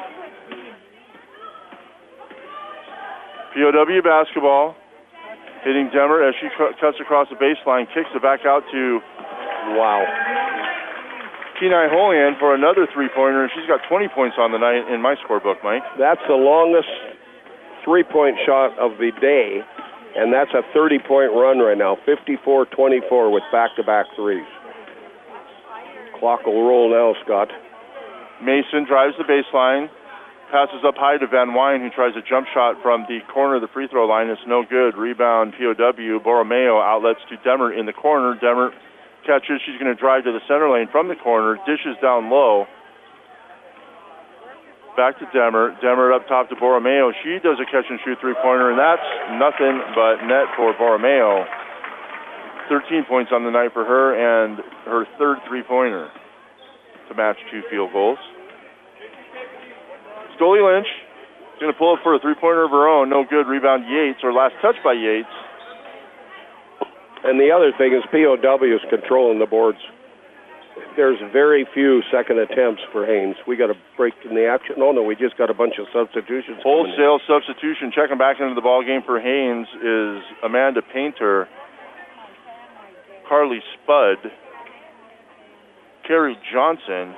P O W basketball. Hitting Demmer as she cu- cuts across the baseline, kicks it back out to, wow, Kenai Holian for another three-pointer, and she's got twenty points on the night in my scorebook, Mike. That's the longest three-point shot of the day, and that's a thirty-point run right now, fifty-four twenty-four with back-to-back threes. Clock will roll now, Scott. Mason drives the baseline, passes up high to Van Wine, who tries a jump shot from the corner of the free throw line. It's no good. Rebound P O W. Borromeo outlets to Demmer in the corner. Demmer catches. She's going to drive to the center lane from the corner. Dishes down low. Back to Demmer. Demmer up top to Borromeo. She does a catch-and-shoot three-pointer, and that's nothing but net for Borromeo. thirteen points on the night for her, and her third three-pointer. to match two field goals. Stoli Lynch is going to pull up for a three-pointer of her own. No good. Rebound Yates, or last touch by Yates. And the other thing is P O W is controlling the boards. There's very few second attempts for Haynes. We got a break in the action. No, no, we just got a bunch of substitutions. Wholesale substitution. Checking back into the ball game for Haynes is Amanda Painter, Carly Spud, Carrie Johnson,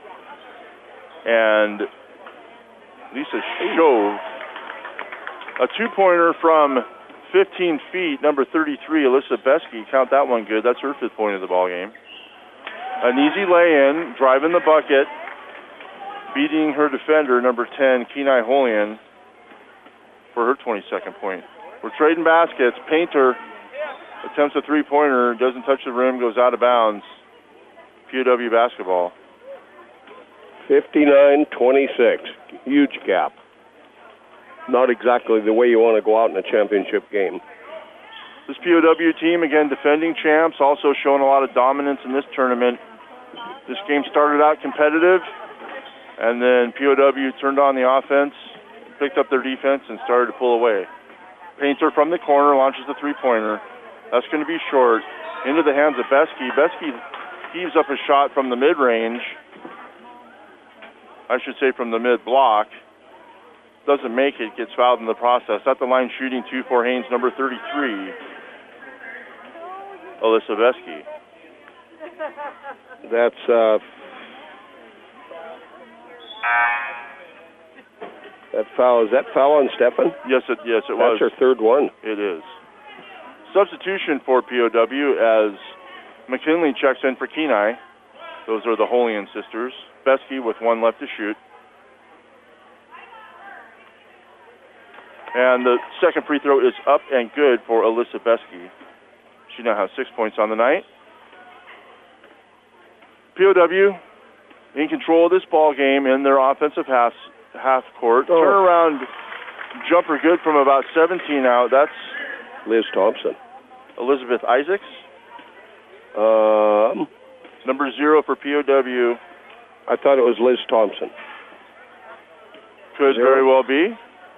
and Lisa Shove. A two-pointer from fifteen feet, number thirty-three, Alyssa Besky. Count that one good. That's her fifth point of the ball game. An easy lay-in, driving the bucket, beating her defender, number ten, Kenai Holian, for her twenty-second point. We're trading baskets. Painter attempts a three-pointer, doesn't touch the rim, goes out of bounds. P O W basketball. fifty-nine twenty-six. Huge gap. Not exactly the way you want to go out in a championship game. This P O W team, again, defending champs, also showing a lot of dominance in this tournament. This game started out competitive, and then P O W turned on the offense, picked up their defense, and started to pull away. Painter from the corner launches the three-pointer. That's going to be short. Into the hands of Besky. Besky heaves up a shot from the mid-range. I should say from the mid-block. Doesn't make it, gets fouled in the process. At the line shooting two for Haynes, number thirty-three, Alyssa Besky. That's uh, that foul. Is that foul on Stefan? Yes, it yes it was. That's her third one. It is. Substitution for P O W as McKinley checks in for Kenai. Those are the Holian sisters. Besky with one left to shoot. And the second free throw is up and good for Alyssa Besky. She now has six points on the night. P O W in control of this ball game in their offensive half, half court. Oh. Turnaround jumper good from about seventeen out. That's Liz Thompson. Elizabeth Isaacs. Um, Number zero for P O W. I thought it was Liz Thompson. Could zero. Very well be.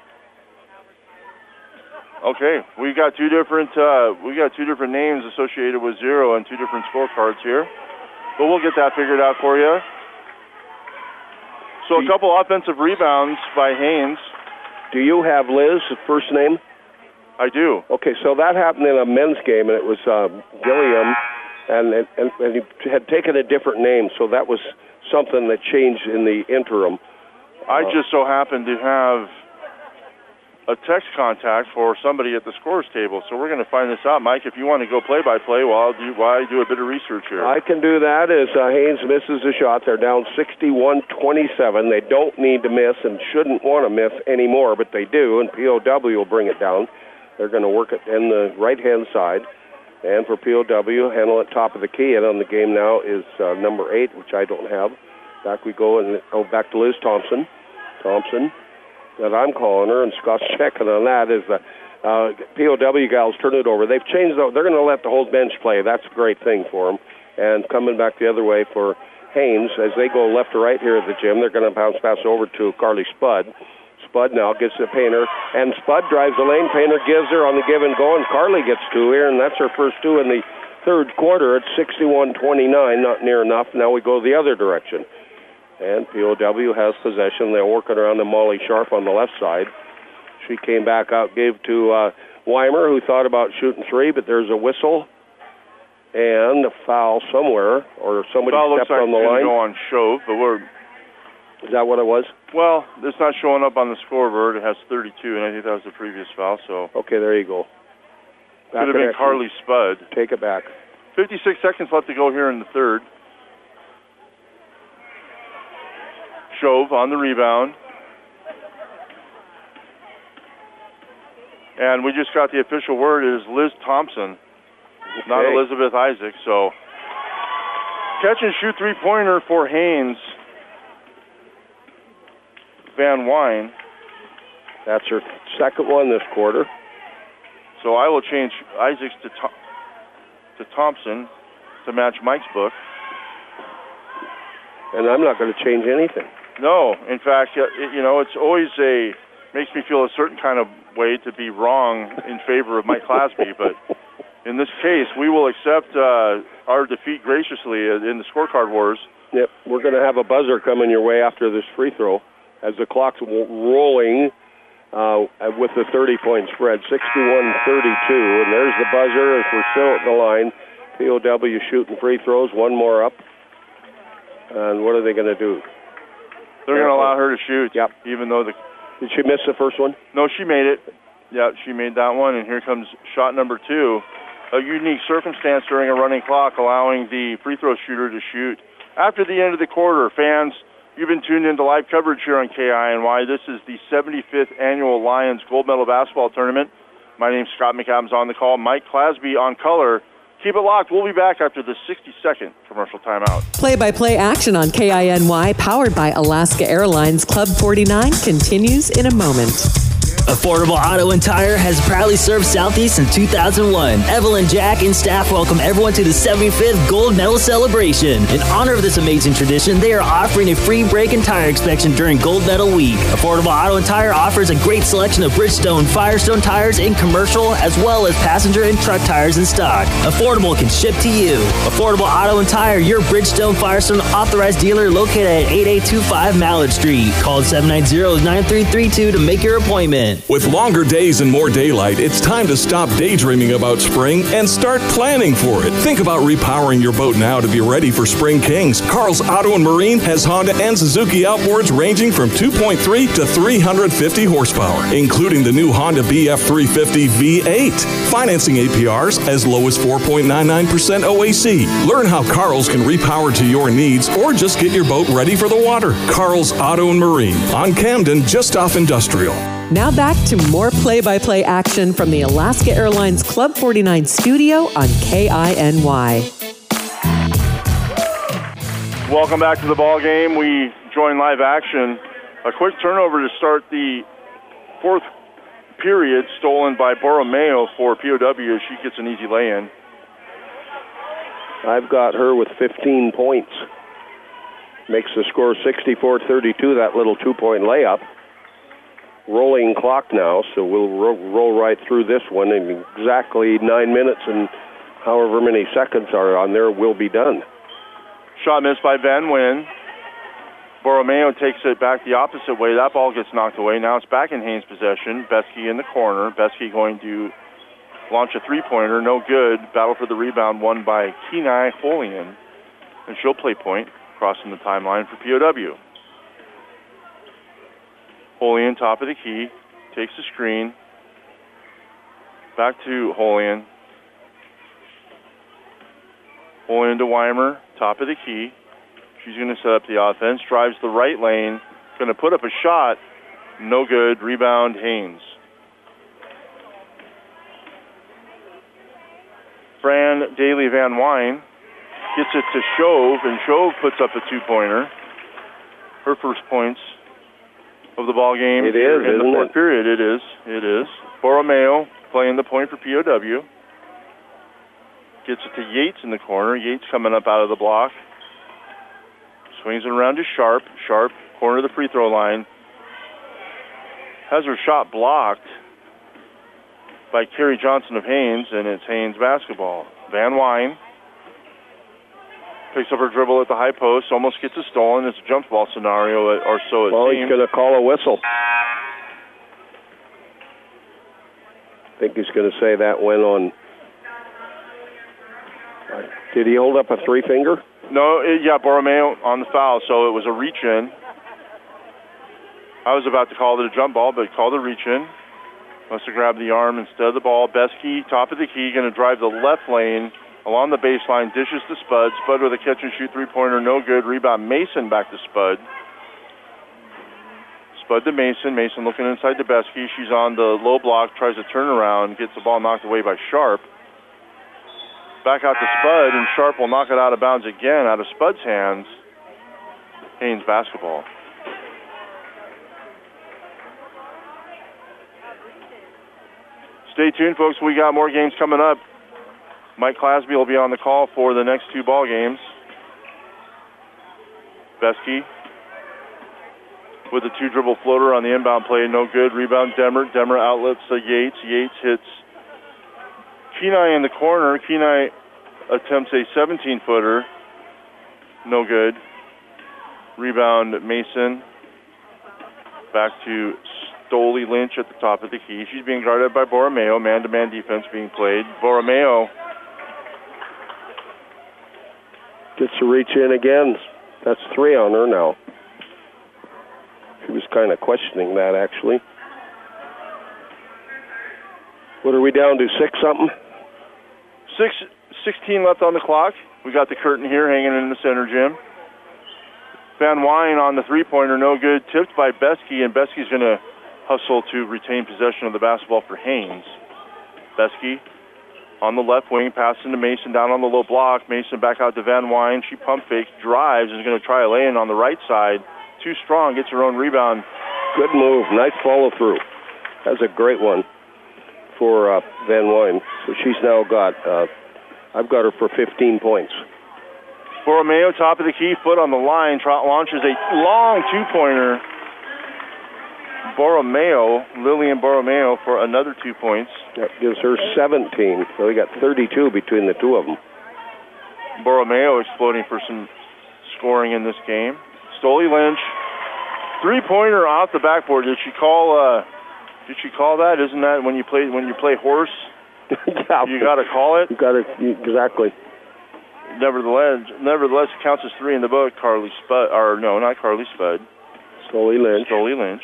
Okay, we got two different uh, we got two different names associated with zero and two different scorecards here, but we'll get that figured out for you. So a couple offensive rebounds by Haynes. Do you have Liz, first name? I do. Okay, so that happened in a men's game, and it was uh, Gilliam, and, and and he had taken a different name, so that was something that changed in the interim. I uh, just so happened to have a text contact for somebody at the scores table, so we're going to find this out. Mike, if you want to go play-by-play while, do, while I do a bit of research here. I can do that as uh, Haynes misses a shot. They're down sixty-one twenty-seven. They don't need to miss and shouldn't want to miss anymore, but they do, and P O W will bring it down. They're going to work it in the right-hand side. And for P O W, handle it top of the key. And on the game now is uh, number eight, which I don't have. Back we go, and go back to Liz Thompson. Thompson. That I'm calling her, and Scott's checking on that, is the uh, P O W gals turn it over. They've changed, the, they're going to let the whole bench play. That's a great thing for them. And coming back the other way for Haynes, as they go left to right here at the gym, they're going to bounce pass over to Carly Spud. Spud now gets to Painter, and Spud drives the lane. Painter gives her on the give and go, and Carly gets two here, and that's her first two in the third quarter. It's sixty-one twenty-nine, not near enough. Now we go the other direction. And P O W has possession. They're working around to Molly Sharp on the left side. She came back out, gave to uh, Weimer, who thought about shooting three, but there's a whistle and a foul somewhere, or somebody foul stepped looks like on the line. Go on Shove, but we're. Is that what it was? Well, it's not showing up on the scoreboard. It has thirty-two, and I think that was the previous foul. So. Okay, there you go. Could have been Carly Spud. Take it back. fifty-six seconds left to go here in the third. Shove on the rebound. And we just got the official word. It is Liz Thompson, okay. Not Elizabeth Isaac. So catch and shoot three-pointer for Haynes. Van Wine. That's her second one this quarter. So I will change Isaacs to, Th- to Thompson to match Mike's book. and I'm not going to change anything. No, in fact, uh, it, you know, it's always a makes me feel a certain kind of way to be wrong in favor of Mike Clasby, but in this case, we will accept uh, our defeat graciously in the scorecard wars. Yep, we're going to have a buzzer coming your way after this free throw as the clock's rolling uh, with the thirty-point spread, sixty-one thirty-two, and there's the buzzer as we're still at the line. P O W shooting free throws, one more up. And what are they going to do? They're going to allow her to shoot. Yep. Even though the Did she miss the first one? No, she made it. Yeah, she made that one, and here comes shot number two. A unique circumstance during a running clock, allowing the free throw shooter to shoot. After the end of the quarter, fans, you've been tuned into live coverage here on K I N Y. This is the seventy-fifth Annual Lions Gold Medal Basketball Tournament. My name's Scott McAdams on the call. Mike Clasby on color. Keep it locked. We'll be back after the sixty-second commercial timeout. Play-by-play action on K I N Y, powered by Alaska Airlines Club forty-nine, continues in a moment. Affordable Auto and Tire has proudly served Southeast since two thousand one. Evelyn, Jack, and staff welcome everyone to the seventy-fifth Gold Medal celebration. In honor of this amazing tradition, they are offering a free brake and tire inspection during Gold Medal Week. Affordable Auto and Tire offers a great selection of Bridgestone, Firestone tires in commercial, as well as passenger and truck tires in stock. Affordable can ship to you. Affordable Auto and Tire, your Bridgestone, Firestone authorized dealer located at eighty-eight twenty-five Mallard Street. Call seven nine zero, nine three three two to make your appointment. With longer days and more daylight, it's time to stop daydreaming about spring and start planning for it. Think about repowering your boat now to be ready for Spring Kings. Carl's Auto and Marine has Honda and Suzuki outboards ranging from two point three to three hundred fifty horsepower, including the new Honda B F three fifty V eight. Financing A P Rs as low as four point nine nine percent O A C. Learn how Carl's can repower to your needs or just get your boat ready for the water. Carl's Auto and Marine on Camden, just off Industrial. Now back to more play-by-play action from the Alaska Airlines Club forty-nine studio on K I N Y. Welcome back to the ball game. We join live action. A quick turnover to start the fourth period, stolen by Borromeo for P O W. She gets an easy lay-in. I've got her with fifteen points. Makes the score sixty-four thirty-two, that little two-point layup. Rolling clock now, so we'll ro- roll right through this one in exactly nine minutes and however many seconds are on there will be done. Shot missed by Van Wyn. Borromeo takes it back the opposite way. That ball gets knocked away. Now it's back in Haynes' possession. Beskey in the corner. Beskey going to launch a three-pointer. No good. Battle for the rebound won by Kenai Holian. And she'll play point, crossing the timeline for P O W. Holian, top of the key, takes the screen. Back to Holian. Holian to Weimer, top of the key. She's going to set up the offense. Drives the right lane. Going to put up a shot. No good. Rebound, Haynes. Fran Daly Van Wyn gets it to Shove, and Shove puts up a two-pointer. Her first points of the ball game. It is, in isn't the fourth it? period. It is. It is. Borromeo playing the point for P O W. Gets it to Yates in the corner. Yates coming up out of the block. Swings it around to Sharp. Sharp, corner of the free throw line. Has her shot blocked by Carrie Johnson of Haynes, and it's Haynes basketball. Van Wyn picks up her dribble at the high post, almost gets it stolen. It's a jump ball scenario, or so it Well, seems. he's going to call a whistle. I think he's going to say that went on. Did he hold up a three finger? No, it, yeah, Borromeo on the foul, so it was a reach in. I was about to call it a jump ball, but called a reach in. Must have grabbed the arm instead of the ball. Beskey, top of the key, going to drive the left lane along the baseline, dishes to Spud. Spud with a catch and shoot three-pointer, no good. Rebound, Mason back to Spud. Spud to Mason. Mason looking inside to Beskey. She's on the low block, tries to turn around, gets the ball knocked away by Sharp. Back out to Spud, and Sharp will knock it out of bounds again, out of Spud's hands. Haynes basketball. Stay tuned, folks. We got more games coming up. Mike Clasby will be on the call for the next two ball games. Beskey with a two-dribble floater on the inbound play, no good. Rebound, Demmer. Demmer outlets to Yates. Yates hits Kenai in the corner. Kenai attempts a seventeen-footer, no good. Rebound, Mason. Back to Stoli Lynch at the top of the key. She's being guarded by Borromeo. Man-to-man defense being played. Borromeo gets to reach in again. That's three on her now. She was kind of questioning that, actually. What are we down to, six something? Six, sixteen left on the clock. We got the curtain here hanging in the center, Jim. Van Wine on the three-pointer, no good. Tipped by Beskey, and Beskey's going to hustle to retain possession of the basketball for Haynes. Beskey on the left wing, passing to Mason down on the low block. Mason back out to Van Wine. She pump fakes, drives, and is going to try a lay-in on the right side. Too strong, gets her own rebound. Good move, nice follow-through. That's a great one for uh, Van Wine. So she's now got, uh, I've got her for fifteen points. Borromeo, top of the key, foot on the line. Trot launches a long two-pointer. Borromeo, Lillian Borromeo, for another two points. That gives her seventeen. So we got thirty-two between the two of them. Borromeo exploding for some scoring in this game. Stoli Lynch, three-pointer off the backboard. Did she call? Uh, did she call that? Isn't that when you play when you play horse? Yeah, you got to call it. You got to exactly. Nevertheless, nevertheless, it counts as three in the book. Carly Spud, or no, not Carly Spud. Stoli Lynch. Stoli Lynch.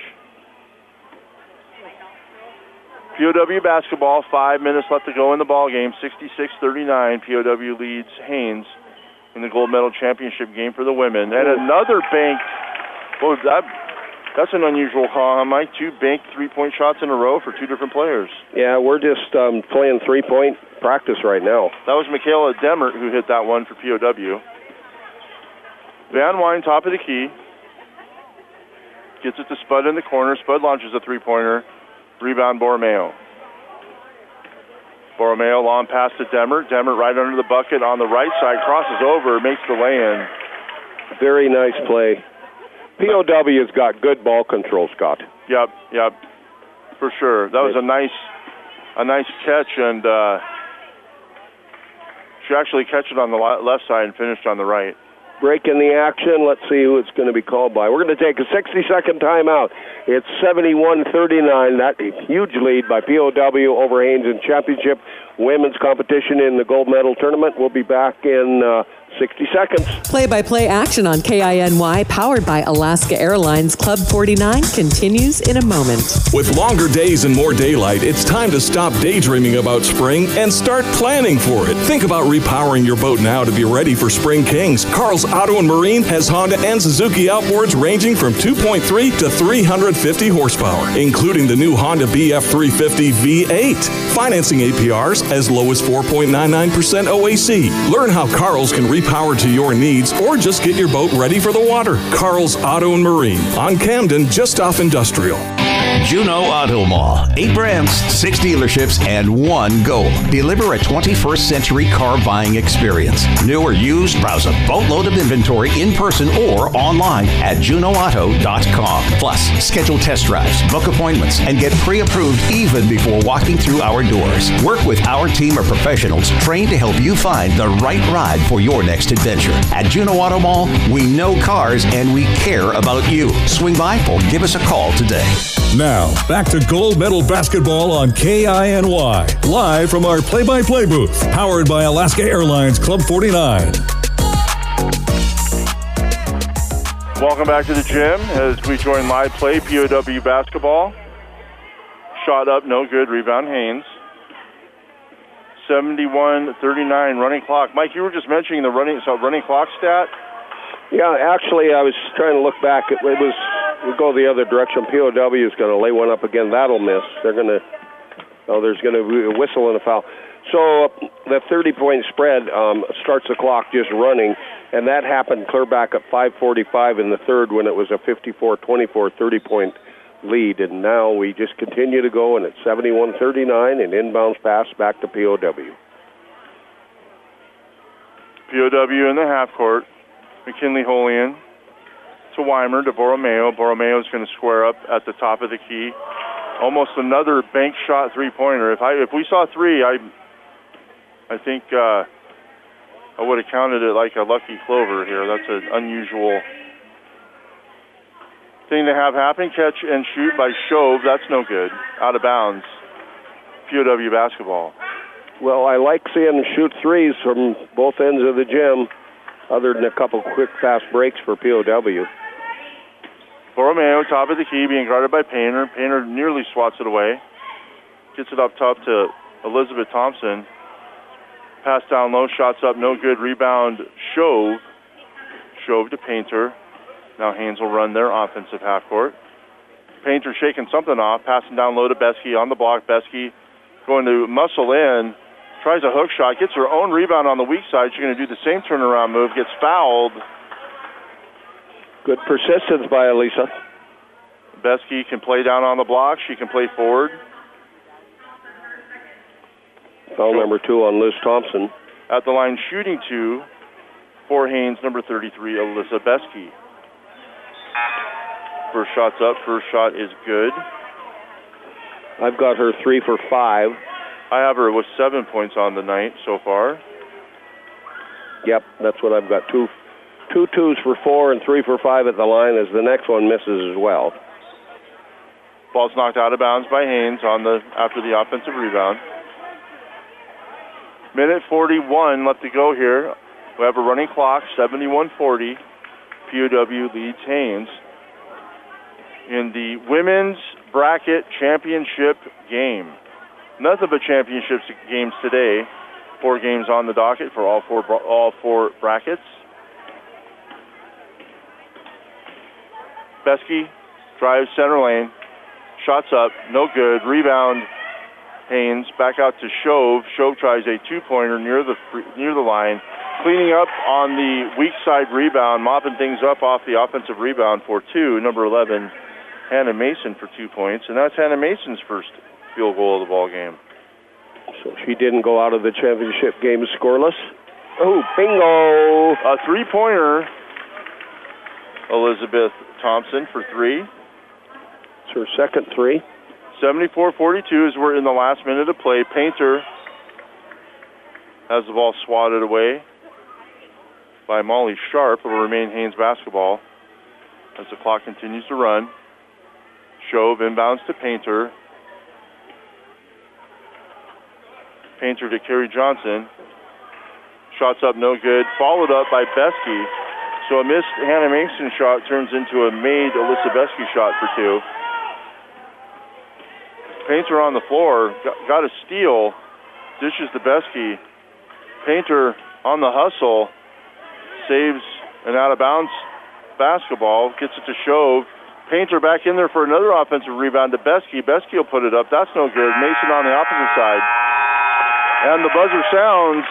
P O W basketball, five minutes left to go in the ball game. sixty-six thirty-nine. P O W leads Haynes in the gold medal championship game for the women. And another banked, well, that, that's an unusual call, huh, Mike? Two banked three-point shots in a row for two different players. Yeah, we're just um, playing three-point practice right now. That was Michaela Demmert who hit that one for P O W. Van Wine, top of the key. Gets it to Spud in the corner. Spud launches a three-pointer. Rebound, Borromeo. Borromeo, long pass to Demmert. Demmert right under the bucket on the right side. Crosses over, makes the lay-in. Very nice play. P O W's got good ball control, Scott. Yep, yep, for sure. That was a nice, a nice catch, and uh, she actually catched it on the left side and finished on the right. Break in the action. Let's see who it's going to be called by. We're going to take a sixty-second timeout. It's seventy-one thirty-nine. That huge lead by P O W over Haynes in championship women's competition in the gold medal tournament. We'll be back in uh, sixty seconds. Play-by-play action on K I N Y, powered by Alaska Airlines Club forty-nine, continues in a moment. With longer days and more daylight, it's time to stop daydreaming about spring and start planning for it. Think about repowering your boat now to be ready for Spring Kings. Carl's Auto and Marine has Honda and Suzuki outboards ranging from two point three to three hundred fifty horsepower, including the new Honda B F three fifty V eight. Financing A P Rs as low as four point nine nine percent O A C. Learn how Carl's can repower to your needs or just get your boat ready for the water. Carl's Auto and Marine on Camden, just off Industrial. Juneau Auto Mall. Eight brands, six dealerships, and one goal. Deliver a twenty-first century car buying experience. New or used, browse a boatload of inventory in person or online at juneau auto dot com. Plus, schedule test drives, book appointments, and get pre-approved even before walking through our doors. Work with our team of professionals trained to help you find the right ride for your next adventure. At Juneau Auto Mall, we know cars and we care about you. Swing by or give us a call today. Now, back to gold medal basketball on K I N Y, live from our play-by-play booth, powered by Alaska Airlines Club forty-nine. Welcome back to the gym as we join live play P O W basketball. Shot up, no good. Rebound, Haynes. seventy-one thirty-nine running clock. Mike, you were just mentioning the running so running clock stat. Yeah, actually, I was trying to look back. It, it was we go the other direction. P O W is going to lay one up again. That'll miss. They're going to. Oh, there's going to be a whistle and a foul. So uh, the thirty-point spread um, starts the clock just running, and that happened clear back at five forty-five in the third when it was a fifty-four twenty-four thirty-point lead. And now we just continue to go, and it's seventy-one thirty-nine, and inbounds pass back to P O W. P O W in the half court. McKinley Holian to Weimer, to Borromeo. Borromeo is going to square up at the top of the key. Almost another bank shot three-pointer. If I if we saw three, I I think uh, I would have counted it like a lucky clover here. That's an unusual thing to have happen. Catch and shoot by Shove. That's no good. Out of bounds. P O W basketball. Well, I like seeing them shoot threes from both ends of the gym, other than a couple quick, fast breaks for P O W. Borromeo, top of the key, being guarded by Painter. Painter nearly swats it away. Gets it up top to Elizabeth Thompson. Pass down low, shots up, no good. Rebound, Shove. Shove to Painter. Now Haynes will run their offensive half court. Painter shaking something off, passing down low to Beskey on the block. Beskey going to muscle in, tries a hook shot, gets her own rebound on the weak side. She's going to do the same turnaround move, gets fouled. Good persistence by Elisa. Beskey can play down on the block. She can play forward. Foul number two on Liz Thompson. At the line shooting two for Haynes, number thirty-three, Alyssa Beskey. First shot's up. First shot is good. I've got her three for five. I have her with seven points on the night so far. Yep, that's what I've got. Two, two twos for four and three for five at the line as the next one misses as well. Ball's knocked out of bounds by Haynes on the after the offensive rebound. Minute forty-one left to go here. We have a running clock, seventy-one forty. P O W leads Haynes in the women's bracket championship game. Nothing but championship games today. Four games on the docket for all four all four brackets. Beskey drives center lane. Shots up, no good. Rebound, Haynes back out to Shove. Shove tries a two-pointer near the near the line. Cleaning up on the weak side rebound, mopping things up off the offensive rebound for two. Number eleven, Hannah Mason for two points, and that's Hannah Mason's first field goal of the ball game. So she didn't go out of the championship game scoreless. Oh, bingo! A three-pointer. Elizabeth Thompson for three. It's her second three. seventy-four forty-two as we're in the last minute of play. Painter has the ball swatted away by Molly Sharp. It will remain Haynes basketball as the clock continues to run. Shove inbounds to Painter. Painter to Carrie Johnson. Shots up, no good. Followed up by Beskey. So a missed Hannah Mason shot turns into a made Alyssa Beskey shot for two. Painter on the floor, got, got a steal, dishes to Beskey. Painter on the hustle, saves an out-of-bounds basketball, gets it to Shove. Painter back in there for another offensive rebound to Beskey. Beskey will put it up. That's no good. Mason on the opposite side. And the buzzer sounds.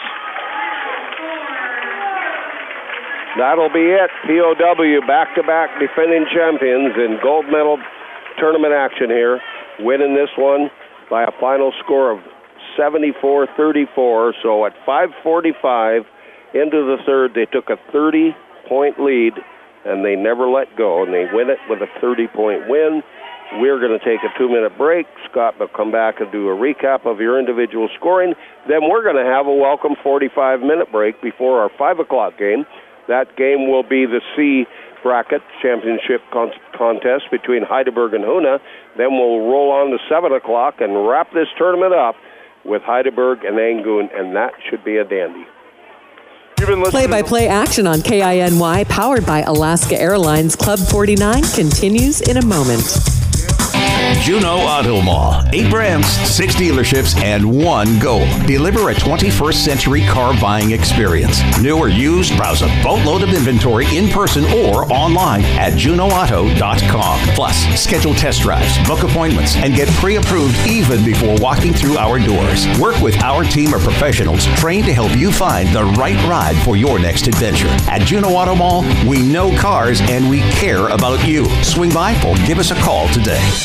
That'll be it. P O W back-to-back defending champions in gold medal tournament action here, winning this one by a final score of seventy-four thirty-four. So at five forty-five into the third, they took a thirty-point lead, and they never let go, and they win it with a thirty-point win. We're going to take a two-minute break. Scott will come back and do a recap of your individual scoring. Then we're going to have a welcome forty-five minute break before our five o'clock game. That game will be the C bracket championship con- contest between Heidelberg and Hoona. Then we'll roll on to seven o'clock and wrap this tournament up with Heidelberg and Angoon, and that should be a dandy. Play-by-play action on K I N Y, powered by Alaska Airlines Club forty-nine, continues in a moment. Juneau Auto Mall. Eight brands, six dealerships, and one goal. Deliver a twenty-first century car buying experience. New or used, browse a boatload of inventory in person or online at juneau auto dot com. Plus, schedule test drives, book appointments, and get pre-approved even before walking through our doors. Work with our team of professionals trained to help you find the right ride for your next adventure. At Juneau Auto Mall, we know cars and we care about you. Swing by or give us a call today. The month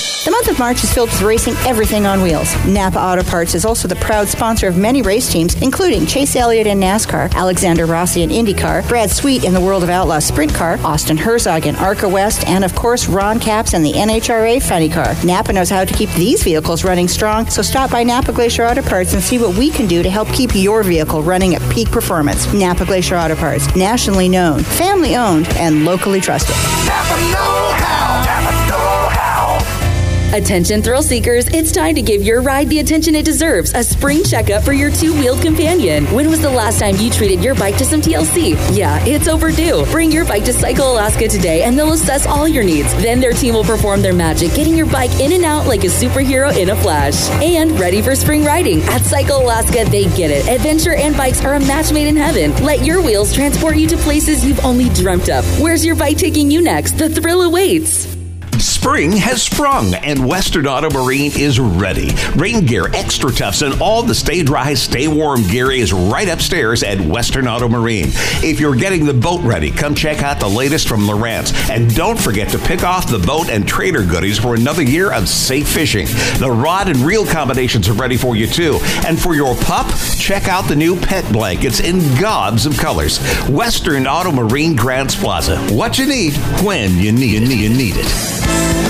month of March is filled with racing everything on wheels. Napa Auto Parts is also the proud sponsor of many race teams, including Chase Elliott in NASCAR, Alexander Rossi in IndyCar, Brad Sweet in the World of Outlaws Sprint Car, Austin Herzog in ARCA West, and of course Ron Capps in the N H R A Funny Car. Napa knows how to keep these vehicles running strong, so stop by Napa Glacier Auto Parts and see what we can do to help keep your vehicle running at peak performance. Napa Glacier Auto Parts, nationally known, family owned, and locally trusted. Napa know-how. Napa know-how. Attention thrill seekers, it's time to give your ride the attention it deserves. A spring checkup for your two-wheeled companion. When was the last time you treated your bike to some T L C? Yeah, it's overdue. Bring your bike to Cycle Alaska today and they'll assess all your needs. Then their team will perform their magic, getting your bike in and out like a superhero in a flash. And ready for spring riding. At Cycle Alaska, they get it. Adventure and bikes are a match made in heaven. Let your wheels transport you to places you've only dreamt of. Where's your bike taking you next? The thrill awaits. Spring has sprung and Western Auto Marine is ready. Rain gear, extra toughs, and all the stay dry, stay warm gear is right upstairs at Western Auto Marine. If you're getting the boat ready, come check out the latest from Lowrance. And don't forget to pick off the boat and trailer goodies for another year of safe fishing. The rod and reel combinations are ready for you too. And for your pup, check out the new pet blankets in gobs of colors. Western Auto Marine Grants Plaza. What you need, when you need it. You need it.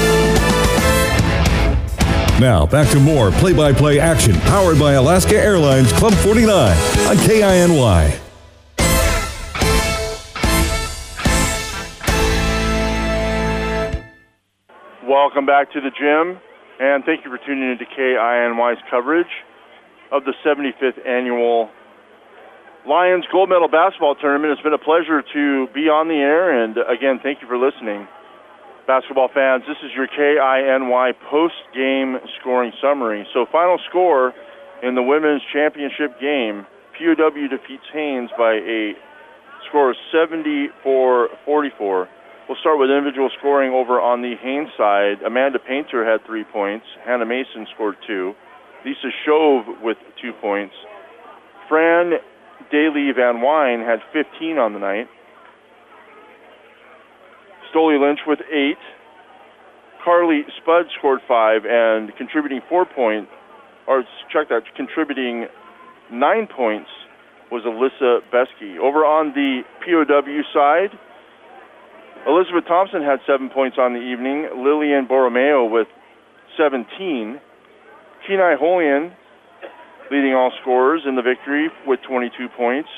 Now, back to more play-by-play action powered by Alaska Airlines Club forty-nine on K I N Y. Welcome back to the gym, and thank you for tuning into K I N Y's coverage of the seventy-fifth Annual Lions Gold Medal Basketball Tournament. It's been a pleasure to be on the air, and again, thank you for listening. Basketball fans, this is your K I N Y post-game scoring summary. So final score in the women's championship game, P O W defeats Haynes by a score of seventy-four forty-four. We'll start with individual scoring over on the Haynes side. Amanda Painter had three points. Hannah Mason scored two. Lisa Shove with two points. Fran Daly Van Wyn had fifteen on the night. Stoli Lynch with eight. Carly Spud scored five, and contributing four points, or check that, contributing nine points was Alyssa Besky. Over on the P O W side, Elizabeth Thompson had seven points on the evening. Lillian Borromeo with seventeen. Kenai Holian leading all scorers in the victory with twenty-two points.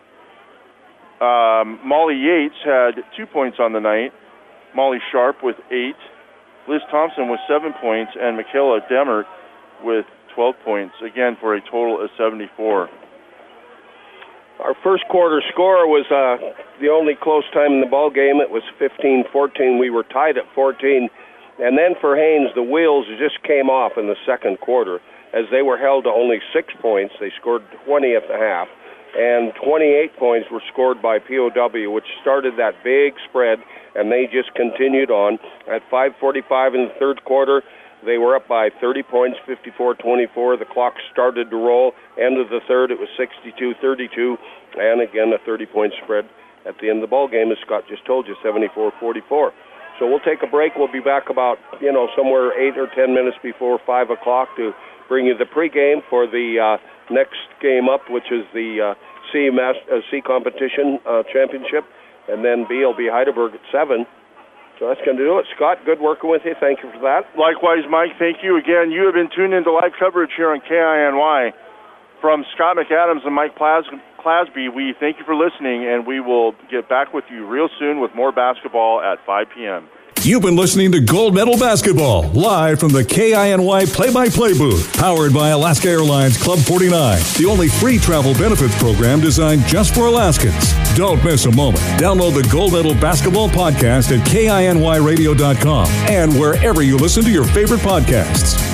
Um, Molly Yates had two points on the night. Molly Sharp with eight. Liz Thompson with seven points. And Michaela Demert with twelve points. Again, for a total of seventy-four. Our first quarter score was uh, the only close time in the ball game. It was fifteen fourteen. We were tied at fourteen. And then for Haynes, the wheels just came off in the second quarter as they were held to only six points. They scored twenty at the half. And twenty-eight points were scored by P O W, which started that big spread, and they just continued on. At five forty-five in the third quarter, they were up by thirty points, fifty-four twenty-four. The clock started to roll. End of the third, it was sixty-two thirty-two, and again a thirty-point spread at the end of the ball game, as Scott just told you, seventy-four forty-four. So we'll take a break. We'll be back about, you know, somewhere eight or ten minutes before five o'clock to bring you the pregame for the uh, next game up, which is the uh, C, Mas- uh, C competition uh, championship, and then B will be Heidelberg at seven. So that's going to do it. Scott, good working with you. Thank you for that. Likewise, Mike. Thank you again. You have been tuned into live coverage here on K I N Y. From Scott McAdams and Mike Plas- Clasby, we thank you for listening, and we will get back with you real soon with more basketball at five p.m. You've been listening to Gold Medal Basketball, live from the K I N Y play-by-play booth, powered by Alaska Airlines Club forty-nine, the only free travel benefits program designed just for Alaskans. Don't miss a moment. Download the Gold Medal Basketball podcast at K I N Y radio dot com and wherever you listen to your favorite podcasts.